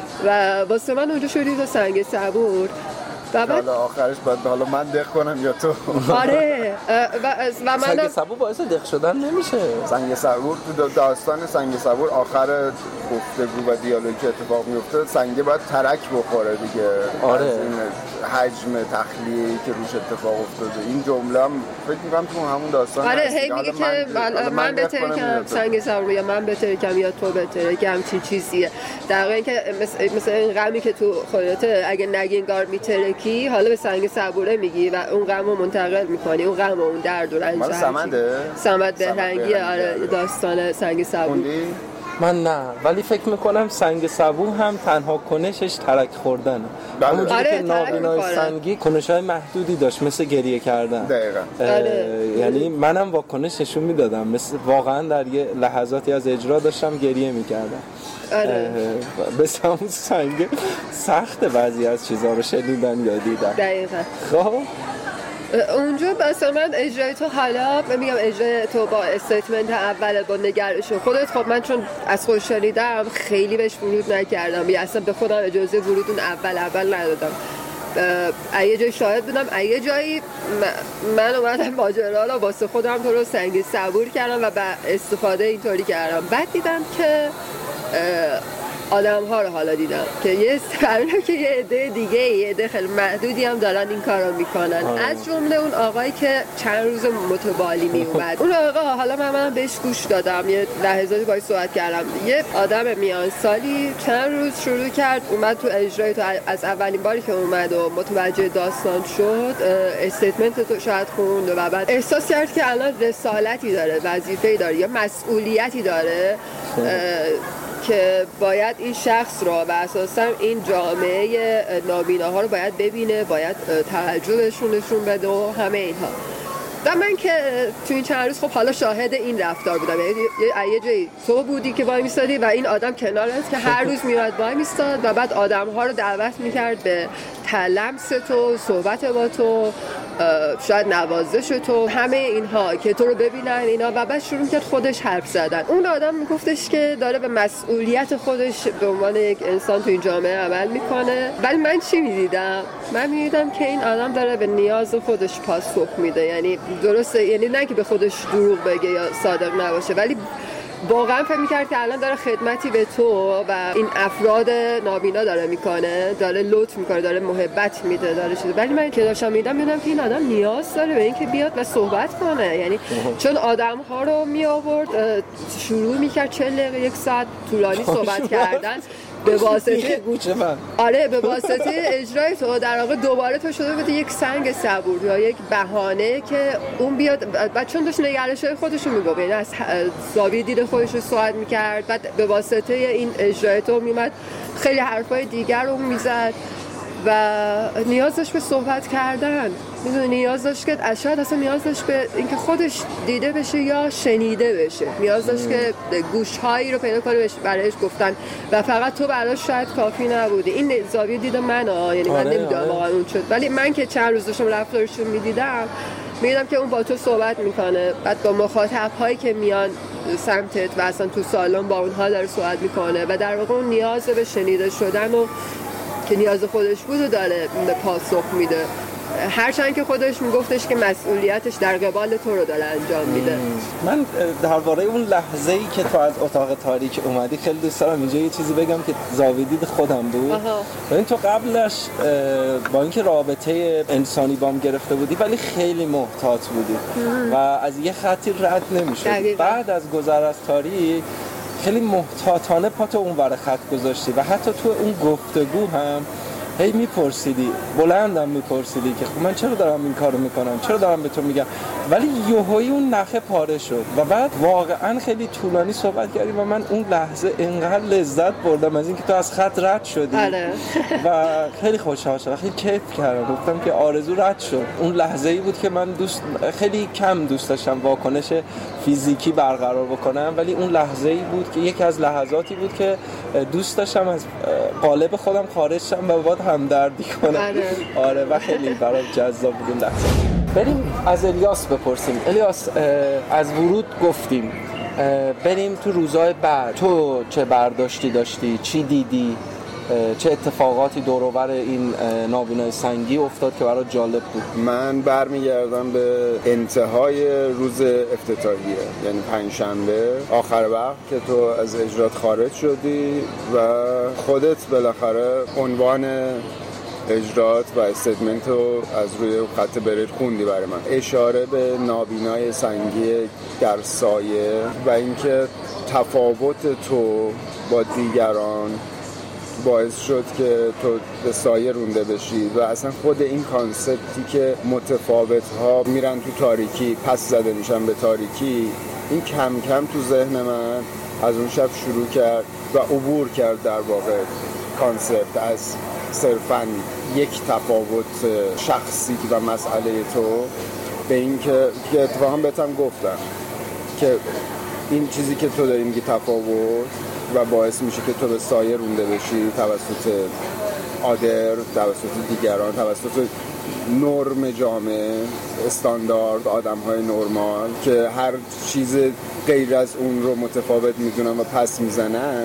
A: و واسه من اونجا شدی تو سنگ صبور. و
D: حالا آخرش باید حالا من دق کنم یا تو؟
A: آره و, و من
C: سنگ صبور باعث دق شدن نمیشه.
D: سنگ صبور تو داستان سنگ صبور آخر گفتگو و دیالوگی که اتفاق میفته سنگ باید ترک بخوره دیگه.
C: آره
D: این حجم تخلیه‌ای که روش اتفاق افتاده این جمله هم فکر می‌کنم تو همون داستان
A: آره هی میگه که من, من بهتره که سنگ صبور یا من بهتره که یا تو بهتره که همچین چیزیه. در واقع که مثل مثل این غمی که تو خودت اگه نگینگار میترکی حالا به سنگ صبوره میگی و اون غمو منتقل میکنی، اون غم و اون درد و رنج.
D: مال سمده؟
A: سمد بهرنگی. آره داستان سنگ صبور.
C: من نه، ولی فکر میکنم سنگ صبور هم تنها کنشش ترک خوردنه. همونجوری
A: آره
C: که نابینای سنگی کنش‌های محدودی داشت مثل گریه کردن.
D: دقیقاً.
A: آره.
C: یعنی منم واکنش نشون میدادم، مثل واقعا در یه لحظاتی از اجرا داشتم گریه میکردم.
A: آره.
C: بس همون سنگ سخته بعضی از چیزها رو شنیدن یا دیدن.
A: دقیقاً.
C: خب
A: اونجا مثلا من اجرای تو حالا میگم اجرای تو با استیتمنت اول با نگرش خودت، خب من چون از خود شنیدم خیلی بهش ورود نکردم یا اصلا به خودم اجازه ورود اون اول اول ندادم. یه جای شاهد بودم، یه جایی من اومدم ماجرا رو واسه خودم تو رو سنگ صبور کردم و با استفاده اینطوری کردم. بعد دیدم که آدم ها رو حالا دیدم که یه سرنا که یه عده دیگه یه عده خیلی محدودی هم دارن این کارو میکنن. از جمله اون آقایی که چند روز متوالی می اومد. اون آقا حالا من, من بهش گوش دادم، یه لحظاتی باهاش صحبت کردم. یه آدم میان سالی چند روز شروع کرد اومد تو اجرای تو، از اولین باری که اومد و متوجه داستان شد استیتمنت تو شاید خوند و بعد احساس کرد که الان رسالتی داره، وظیفه‌ای داره یا مسئولیتی داره که باید این شخص رو و اساساً این جامعه نابیناها رو باید ببینه، باید توجه بهشون نشون بده و همه اینها. و من که تو این چند روز خب حالا شاهد این رفتار بودم، یه یه جایی تو بودی که وای میستادی و این آدم کنارت که هر روز میاد وای میستاد و بعد آدم‌ها رو دعوت میکرد به تلمس تو، صحبت با تو، شاید نوازش تو، همه اینها که تو رو ببینن اینا. و بعد شروع کرد خودش حرف زدن. اون آدم میگفتش که داره به مسئولیت خودش به عنوان یک انسان تو این جامعه عمل میکنه، ولی من چی میدیدم؟ من میدیدم که این آدم داره به نیاز خودش پاسخ میده. یعنی درسته، یعنی نه که به خودش دروغ بگه یا صادق نباشه، ولی واقعا فکر می‌کرد که الان داره خدمتی به تو و این افراد نابینا داره میکنه، داره لطف میکنه، داره محبت میده، داره چیزی. ولی من که داشتم میدم میدم که این آدم نیاز داره به این که بیاد و صحبت کنه. یعنی چون آدم ها رو می آورد شروع میکرد چهل دقیقه یک ساعت طولانی صحبت کردن به واسطه آره به واسطه اجرای تو در واقع دوباره تو شده بوده یک سنگ صبور یا یک بهانه که اون بیاد. بعد چون داشت نگرش‌های خودش رو میگفت، یعنی از زاویه دید خودش رو صحبت میکرد، بعد به واسطه این اجرای تو میومد خیلی حرفای دیگر رو میزد و نیاز داشت به صحبت کردن. میدونی نیاز داشت که شاید اصلا نیاز داشت به اینکه خودش دیده بشه یا شنیده بشه، نیاز داشت که گوش‌هایی رو پیدا کنه برایش گفتن و فقط تو براش شاید کافی نبودی. این زاویه دید من ها، یعنی من نمیدونم واقعا اون شد، ولی من که چند روز داشتم رفتارش رو میدیدم میدیدم که اون با تو صحبت میکنه، بعد با مخاطب هایی که میان سمتت و اصلا تو سالن با اونها داره صحبت میکنه و در واقع اون نیاز به شنیده شدن و که نیاز خودش بود و داره پاسخ میده. هرچند که خودش میگفتش که مسئولیتش در قبال تو رو داره انجام میده.
C: من درباره اون لحظه‌ای که تو از اتاق تاریک اومدی خیلی دوست دارم اینجا یه چیزی بگم که زاویدید خودم بود. ببین تو قبلش با اینکه رابطه انسانی بام گرفته بودی ولی خیلی محتاط بودی و از یه خطی رد نمی‌شدی. بعد از گذر از تاریک خیلی محتاطانه پاتو اون ور خط گذاشتی و حتی تو اون گفتگو هم هی میپرسیدی، بلندم میپرسیدی که خب من چرا دارم این کارو میکنم، چرا دارم به تو میگم، ولی یهویی اون نخه پاره شد و بعد واقعا خیلی طولانی صحبت کردیم و من اون لحظه انقدر لذت بردم از اینکه تو از خط رد شدی و خیلی خوشحال شدم، خیلی کیف کردم. گفتم که آرزو رد شد. اون لحظه‌ای بود که من دوست خیلی کم دوست داشتم واکنش فیزیکی برقرار بکنم، ولی اون لحظه‌ای بود که یکی از لحظاتی بود که دوست داشتم از قالب خودم خارج شم و بعد همدردی کنم. آره. آره و خیلی برام جذاب بود اون لحظه. بریم از الیاس بپرسیم. الیاس از ورود گفتیم، بریم تو روزهای بعد تو چه برداشتی داشتی، چی دیدی، چه اتفاقاتی دور و بر این نابینای سنگی افتاد که برات جالب بود؟
D: من برمیگردم به انتهای روز افتتاحیه، یعنی پنجشنبه آخر وقت که تو از اجرات خارج شدی و خودت بالاخره عنوان اجرات و استیتمنت رو از روی خط برید خوندی برای من. اشاره به نابینای سنگی در سایه و اینکه تفاوت تو با دیگران باعث شد که تو به سایه رونده بشی و اصلا خود این کانسپتی که متفاوت ها میرن تو تاریکی پس زده میشن به تاریکی، این کم کم تو ذهن من از اون شب شروع کرد و عبور کرد در واقع کانسپت از صرفاً یک تفاوت شخصی و مسئله تو به این که که اتفاقا بهتم گفتم که این چیزی که تو داری میگی تفاوت و باعث میشه که تو به سایه رونده بشی توسط آدر، توسط دیگران، توسط نرم جامعه، استاندارد، آدم‌های نرمال که هر چیز غیر از اون رو متفاوت میدونن و پس میزنن.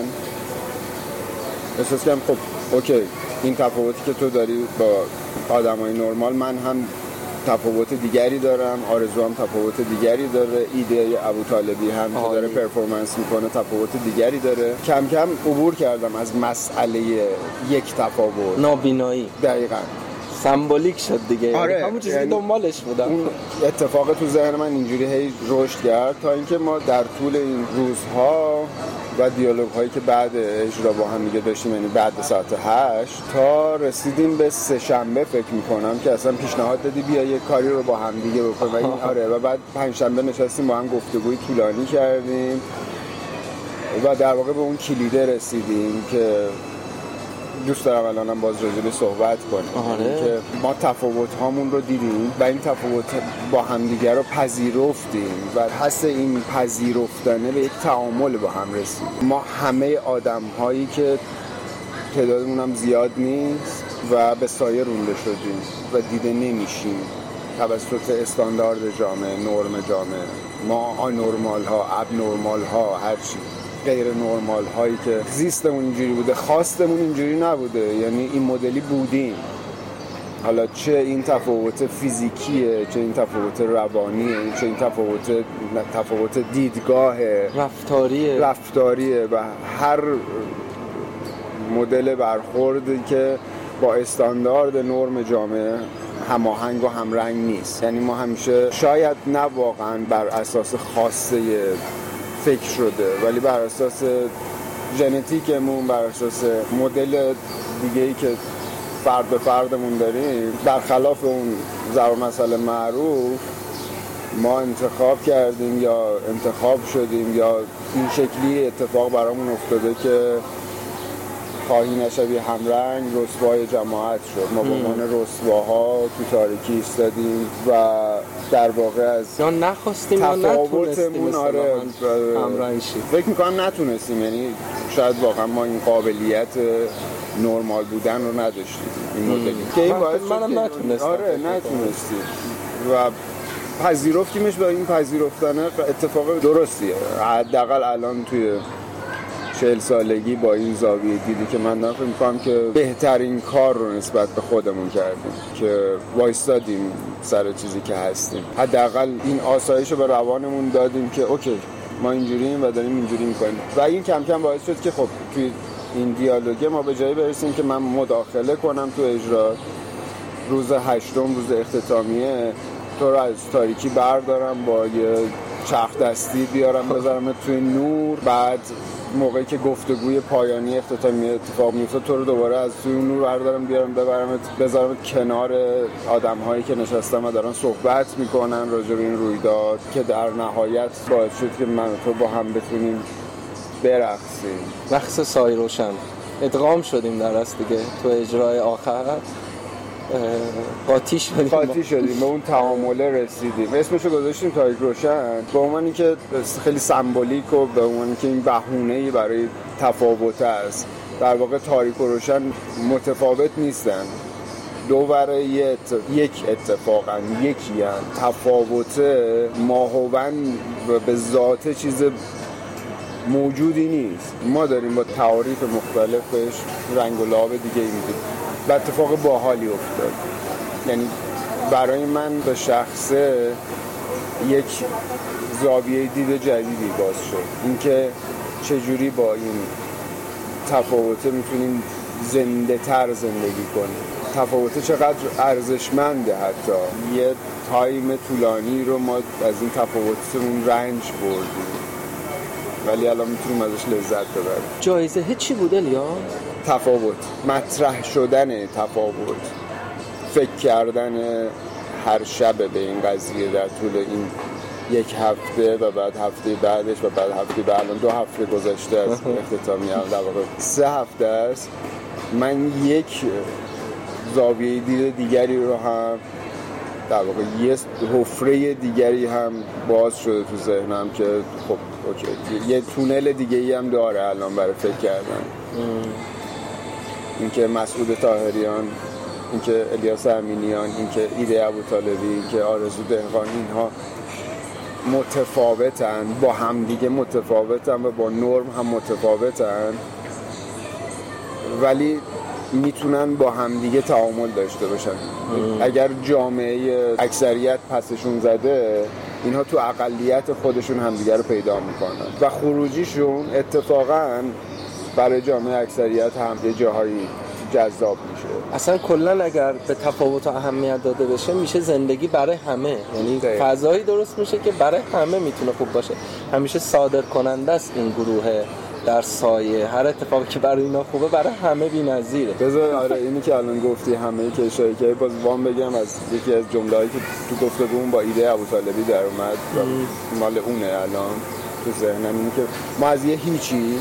D: احساس کنم خب اوکی، این تفاوتی که تو داری با آدم‌های نرمال، من هم تفاوت دیگری دارم، آرزو هم تفاوت دیگری داره، ایده ابوطالبی هم که داره پرفورمنس میکنه تفاوت دیگری داره. کم کم عبور کردم از مسئله یک تفاوت،
C: نابینایی.
D: دقیقاً
C: سمبولیک شد دیگه.
D: آره،
C: همون چیزی که دنبالش بودم.
D: اون اتفاق تو ذهن من اینجوری هی رشد کرد تا اینکه ما در طول این روزها و دیالوگ هایی که بعد اجرا با هم دیگه داشتیم، یعنی بعد ساعت هشت تا رسیدیم به سه شنبه فکر میکنم که اصلا پیشنهاد دادی بیا یه کاری رو با هم دیگه بکنیم. آره، و بعد پنج شنبه نشستیم با هم گفتگوی طولانی کردیم و در واقع به اون کلیده رسیدیم که دوست دارم الانم باز راجع صحبت کنیم.
C: آره.
D: که ما تفاوت هامون رو دیدیم و این تفاوت با همدیگه رو پذیرفتیم و حس این پذیرفتنه به یک تعامل با هم رسیدیم. ما همه آدم هایی که تعدادمون هم زیاد نیست و به سایه رونده شدیم و دیده نمیشیم توسط استاندارد جامعه، نرم جامعه. ما آنورمال ها، اب نورمال ها، هر چی غیر نرمال هایی که زیستمون اینجوری بوده، خواستمون اینجوری نبوده، یعنی این مدلی بودیم. حالا چه این تفاوت فیزیکیه، چه این تفاوت روانیه، چه این تفاوت تفاوت دیدگاه
C: رفتاریه
D: رفتاریه و هر مدل برخوردی که با استاندارد نرم جامعه هماهنگ و همرنگ نیست. یعنی ما همیشه شاید نه واقعا بر اساس خواسته فکر شده، ولی بر اساس ژنتیکمون، بر اساس مدل دیگه‌ای که فرد به فردمون داریم، برخلاف اون ضرب مثل معروف، ما انتخاب کردیم یا انتخاب شدیم یا این شکلی اتفاق برامون افتاده که خواهی نشوی همرنگ رسوای جماعت شد. ما به عنوان رسواها تو تاریکی ایستادیم و در واقع از
C: یا نخواستیم یا نتونستیم
D: آره
C: همرنگ شیم.
D: فکر میکنم نتونستیم، یعنی شاید واقعا ما این قابلیت نرمال بودن رو نداشتیم این مدلی که این باعث شد
C: منم نتونستم.
D: آره نتونستیم و پذیرفتیمش و این پذیرفتن اتفاق درستیه. حداقل الان توی چهل سالگی با این زاویه دیدی که من دارم فکر می‌کنم که بهترین کار رو نسبت به خودمون کردیم که وایستادیم سر چیزی که هستیم. حداقل این آسایش رو به روانمون دادیم که اوکی ما اینجوریم و داریم اینجوری می‌کنیم و این کم کم باعث شد که خب توی این دیالوگه ما به جایی برسیم که من مداخله کنم تو اجرا. روز هشتم، روز اختتامیه، تو رو از تاریکی بردارم با یه چرخ دستی بیارم بذارم توی نور. بعد موقعی که گفتگوی پایانی اختتامیه اتفاق میفته تو رو دوباره از توی نور بردارم بیارم ببرم بذارم کنار آدم‌هایی که نشستن و دارن صحبت میکنن راجع به این رویداد که در نهایت باعث شد که من و تو با هم بتونیم برقصیم.
C: رقص سایه روشن ادغام شدیم در راست دیگه تو اجرای آخر قاطی شدیم
D: قاطی شدیم به اون تعامله رسیدیم. اسمشو گذاشتیم تاریک روشن به عنوان که خیلی سمبولیک و به عنوان که این بهونه‌ای برای تفاوت است. در واقع تاریک و روشن متفاوت نیستن، دو برای یک اتفاقا یکی هن. تفاوت ماهوبن به ذات چیز موجودی نیست. ما داریم با تعاریف مختلفش رنگ و لعاب دیگه ای میدیم و اتفاق باحالی افتاد. یعنی برای من به شخصه یک زاویه دید جدیدی باز شد، اینکه چجوری با این تفاوت میتونیم زنده تر زندگی کنیم. تفاوت چقدر ارزشمنده، حتی یه تایم طولانی رو ما از این تفاوتمون رنج بردیم ولی الان میتونیم ازش لذت ببریم.
C: جایزه چی بود الیا؟
D: تفاوت، مطرح شدن تفاوت، فکر کردن هر شب به این قضیه در طول این یک هفته و بعد هفته بعدش و بعد هفته بعد. الان دو هفته گذشته از اختتامیه، در واقع سه هفته است. من یک زاویه دید دیگری رو هم در واقع یه حفره دیگری هم باز شده تو ذهنم که خب اوکی یه تونل دیگه‌ای هم داره الان برای فکر کردن. اینکه مسعود طاهریان، اینکه الیاس امینیان، اینکه ایده ابوطالبی، اینکه آرزو دهقان، اینها متفاوتن، با هم دیگه متفاوتن و با نرم هم متفاوتن ولی میتونن با همدیگه تعامل داشته باشن. اگر جامعه اکثریت پسشون زده، اینها تو اقلیت خودشون همدیگه رو پیدا میکنن و خروجیشون اتفاقا برای جامعه اکثریت هم یه جاهایی جذاب میشه.
C: اصلا کلا اگر به تفاوت اهمیت داده بشه میشه زندگی برای همه، یعنی فضایی درست میشه که برای همه میتونه خوب باشه. همیشه صادر کننده است این گروه در سایه، هر اتفاقی که برای اینا خوبه برای همه بی‌نظیره.
D: بذار آره اینی که الان گفتی همه که اشاره کردی باز وام بگم از یکی از جمله‌هایی که تو گفتگومون با ایده ابوطالبی در اومد و مال اونه الان تو ذهنم، اینه که ما از یه هیچی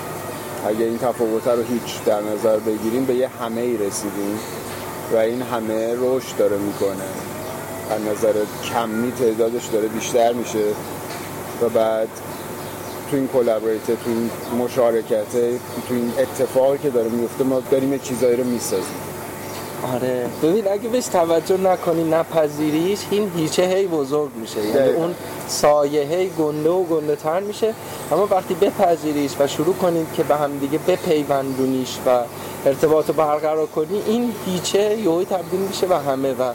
D: اگه این تفاوت رو هیچ در نظر بگیریم به یه همه ای رسیدیم و این همه رشد داره میکنه، از نظر کمی تعدادش داره بیشتر میشه و بعد تو این کلابریت، تو این مشارکت، تو این اتفاقی که داره میفته ما داریم یه چیزایی رو میسازیم.
C: آره ببین اگه بهش توجه نکنی نپذیریش، این هیچه هی بزرگ میشه، یعنی اون سایه هی گنده و گنده تر میشه. اما وقتی بپذیریش و شروع کنید که به هم دیگه بپیوندونیش و ارتباط رو برقرار کنی، این هیچه یهویی تبدیل میشه به همه و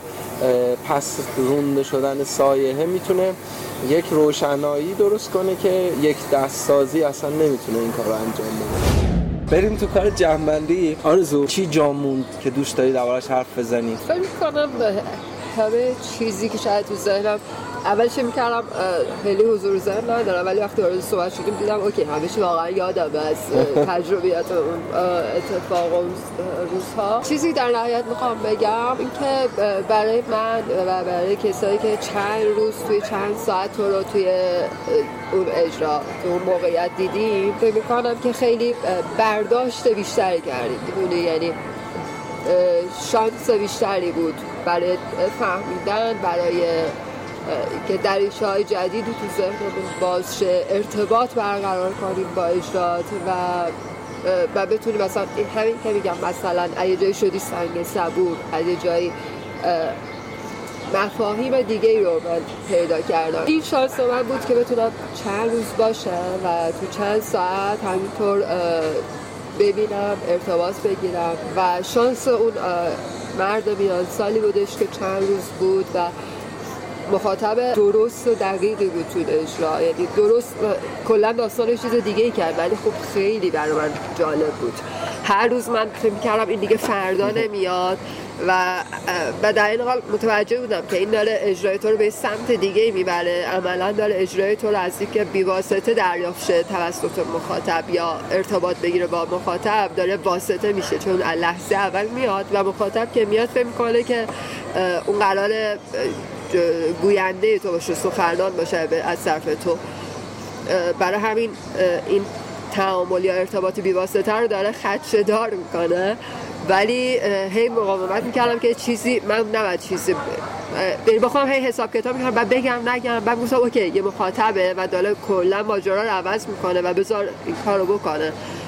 C: پس رونده شدن سایه میتونه یک روشنایی درست کنه که یک دستسازی اصلا نمیتونه این کار رو انجام بده. بریم تو کار جمع‌بندی. آرزو چی جا موند که دوست داری دربارش حرف بزنی؟
A: فکر می‌کنم همه چیزی که شاید تو ذهنم اولش می‌کردم خیلی حضور ذهن ندارم ولی وقتی وارد صحبت شدیم دیدم اوکی همه چی واقعا یادم از تجربیات اون اتفاق اون روزها. چیزی در نهایت می‌خوام بگم این که برای من و برای کسایی که چند روز توی چند ساعت رو توی اون اجرا تو اون موقعیت دیدیم، فکر می‌کنم که خیلی برداشت بیشتری کردیم. می‌دونی یعنی شانس بیشتری بود برای فهمیدن، برای که دریچه‌های جدیدی تو ذهنمون باز شه، ارتباط برقرار کنیم با اجرات و و بتونیم مثلا همین که میگم مثلا اگه جایی شدی سنگ صبور، اگه جایی مفاهیم دیگه ای رو من پیدا کردم. این شانس من بود که بتونم چند روز باشم و تو چند ساعت همینطور ببینم، ارتباط بگیرم و شانس اون مرد میان سالی بودش که چند روز بود و مخاطب درست و دقیقی بود تو اجرا، یعنی درست کلا داستان یه چیز دیگه ای کرد ولی خب خیلی برای من جالب بود. هر روز من فکر می‌کردم این دیگه فردا نمیاد و و در این حال متوجه بودم که این داره اجرای تو رو به سمت دیگه میبره، عملا داره اجرای تو رو از اینکه بی‌واسطه دریافت شه توسط مخاطب یا ارتباط بگیره با مخاطب داره واسطه میشه، چون لحظه اول میاد و مخاطب که میاد فکر میکنه که اون قراره گوینده تو باشه، سخنران باشه از طرف تو. برای همین این تعامل یا ارتباط بی‌واسطه رو داره خدشه‌دار میکنه، ولی هی مقاومت میکردم که چیزی من نباید چیزی بری بخوام هی حساب کتاب میکردم بعد بگم نگم، بعد گفتم اوکی یه مخاطبه و داره کلا ماجرا رو عوض میکنه و بذار این کارو بکنه.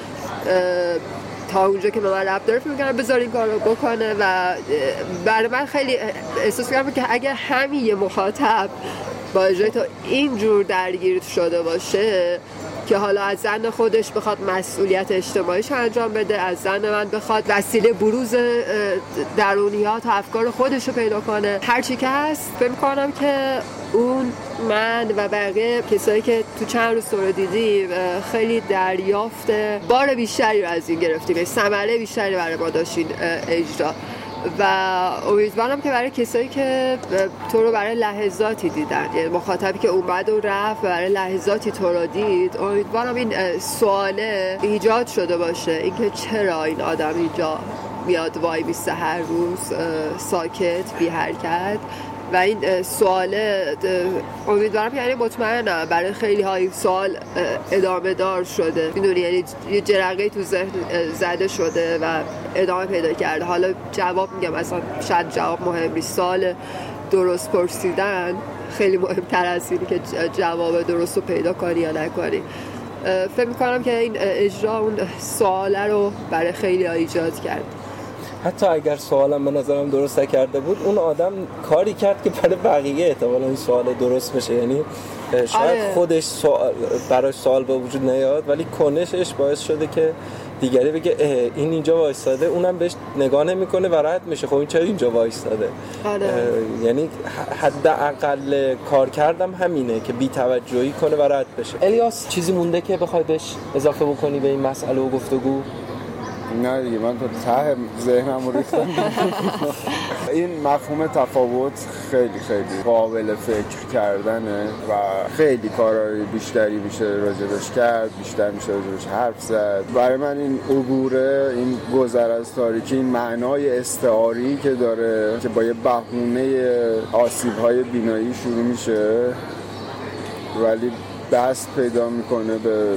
A: تا اونجا که به من ربط داره فکر می‌کردم بذار این کارو بکنه و برای من خیلی احساس می‌کردم که اگر همین یه مخاطب با اجرای تا اینجور درگیر شده باشه که حالا از زن خودش بخواد مسئولیت اجتماعیش انجام بده، از زن من بخواد وسیله بروز درونیات و افکار خودش رو پیدا کنه، هر چی که هست فکر می‌کنم که اون من و بقیه کسایی که تو چند روز تو رو دیدیم خیلی دریافت بار بیشتری رو از این گرفتیم، ثمره بیشتری برای ما داشتین اجرا و امیدوارم که برای کسایی که تو رو برای لحظاتی دیدن، یعنی مخاطبی که اومد و رفت و برای لحظاتی تو رو دید، امیدوارم این سواله ایجاد شده باشه، اینکه چرا این آدم اینجا میاد وای میسته هر روز ساکت بی حرکت و این سوال امیدوارم یعنی مطمئنم برای خیلی های سوال ادامه دار شده، میدونی یعنی یه جرقه تو ذهن زده شده و ادامه پیدا کرده. حالا جواب میگم اصلا شاید جواب مهم نیست، سوال درست پرسیدن خیلی مهمتر از اینه که جواب درست رو پیدا کنی یا نکنی. فکر میکنم که این اجرا اون سواله رو برای خیلی ها ایجاد کرد.
C: حتی اگر سوالم به نظرم درست نکرده بود، اون آدم کاری کرد که برای بقیه احتمالاً این سوال درست بشه، یعنی شاید آره. خودش سوال برای سوال به وجود نیاد ولی کنشش باعث شده که دیگری بگه این اینجا وایستاده، اونم بهش نگاه نمیکنه و راحت میشه، خب این چرا اینجا وایستاده. آره. یعنی حداقل کار کردم همینه که بی توجهی کنه و راحت بشه. الیاس چیزی مونده که بخوای بهش اضافه بکنی به این مسئله و گفتگو؟
D: نه دیگه من تو ته ذهنم رو ریختم. این مفهوم تفاوت خیلی خیلی قابل فکر کردنه و خیلی کارهای بیشتری میشه راجبش کرد، بیشتر میشه راجبش حرف زد. برای من این عبوره، این گذر از تاریکی، این معنای استعاری که داره که با یه بهونه آسیب‌های بینایی شروع میشه ولی دست پیدا میکنه به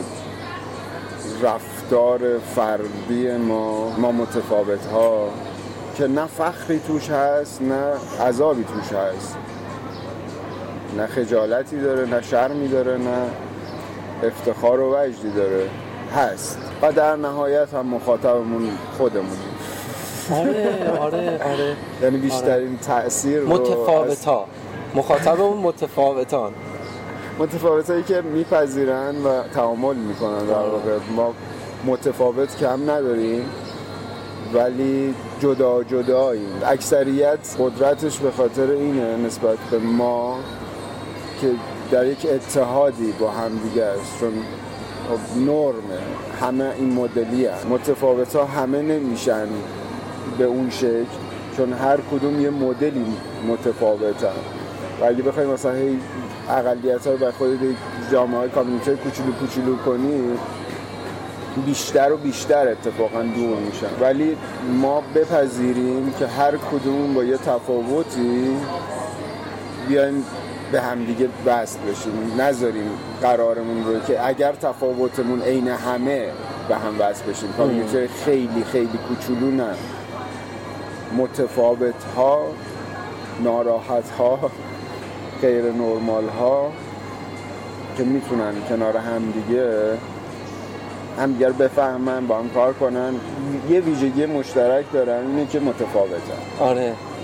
D: رفتار فردی ما ما متفاوت ها که نه فخری توش هست نه عذابی توش هست، نه خجالتی داره نه شرمی داره نه افتخار و وجدی داره، هست و در نهایت هم مخاطبمون خودمونیم.
C: آره آره آره
D: یعنی بیشترین تأثیر
C: متفاوت ها مخاطبمون متفاوتان
D: متفاوتایی که میپذیرن و تعامل میکنن. در واقع ما متفاوت کم نداریم ولی جدا جداییم. اکثریت قدرتش به خاطر اینه نسبت به ما که در یک اتحادی با هم دیگه است، چون نرمه همه این مدلی هست. متفاوت ها همه نمیشن به اون شکل چون هر کدوم یه مدلی متفاوتن و اگه بخوایم مثلا هی اقلیت ها رو بر خود جامعه های کامیونیتی کوچولو کوچولو کنی بیشتر و بیشتر اتفاقا دور میشن، ولی ما بپذیریم که هر کدوم با یه تفاوتی بیایم به همدیگه وصل بشیم، نذاریم قرارمون رو که اگر تفاوتمون عین همه به هم وصل بشیم. کامیونیتی خیلی خیلی کوچولو نه، متفاوت ها، ناراحت ها، غیر نرمال ها که میتونن کنار هم دیگه هم دیگر بفهمن، با هم کار کنن، یه ویژگی مشترک دارن، اینه که متفاوتن.
C: آره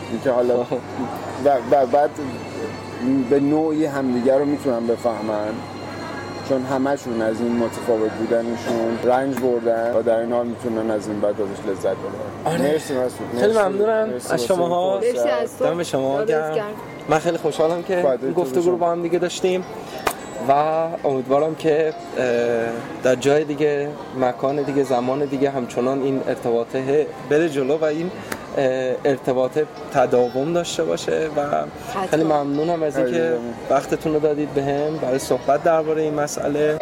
D: اینکه حالا و, و بعد به نوعی همدیگر رو میتونن بفهمن، چون همشون از این متفاوت بودنشون رنج بردن و در این حال میتونن از این بعد ازش لذت ببرن. مرسی مسعود،
C: خیلی ممنونم از شماها.
A: مرسی از تو.
C: دم شما گرم. من خیلی خوشحالم که گفتگو رو با هم دیگه داشتیم و امیدوارم که در جای دیگه، مکان دیگه، زمان دیگه همچنان این ارتباطه بره جلو و این ارتباط تداوم داشته باشه و خیلی ممنونم از اینکه وقتتون رو دادید بهم برای صحبت درباره این مسئله.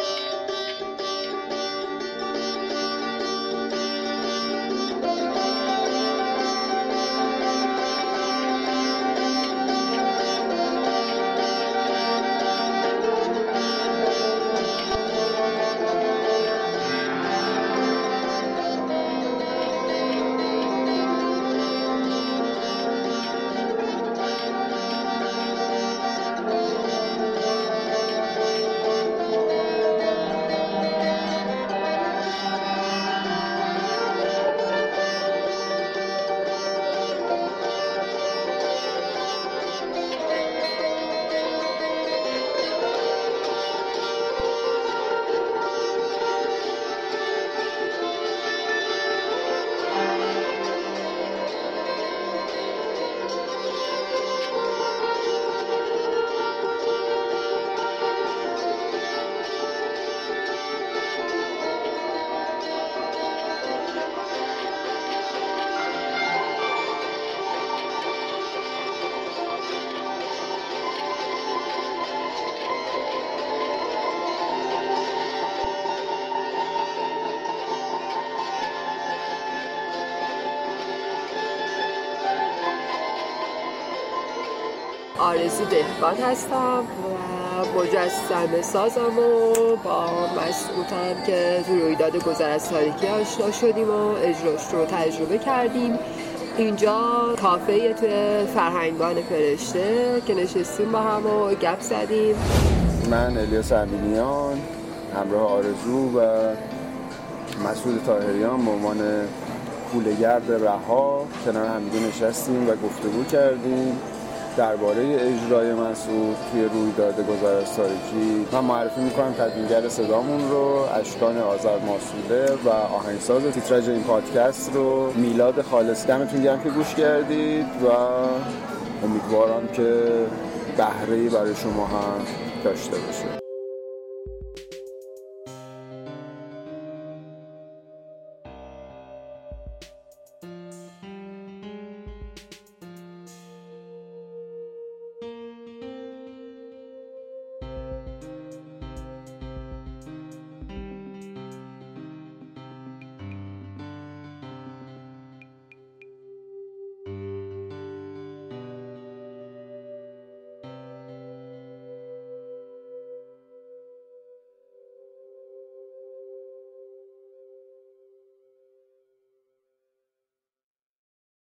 A: آرزو دهقان هستم و مجسمه سازم و با مسعودم که تو رویداد گذر از تاریکی آشنا شدیم و اجراش رو تجربه کردیم. اینجا کافه توی فرهنگان فرشته که نشستیم با هم و گپ زدیم.
D: من الیاس امینیان همراه آرزو و مسعود طاهریان به عنوان کوله‌گرد رها کنار همدیگه نشستیم و گفتگو کردیم درباره اجرای مسعود توی رویداد گذر از تاریکی. من معرفی میکنم تدوینگر صدامون رو، اشکان آذر ماسوله، و آهنگساز تیتراژ این پادکست رو میلاد خالص. دمتون گرم که گوش کردید و امیدوارم که بهره‌ای برای شما هم داشته باشه.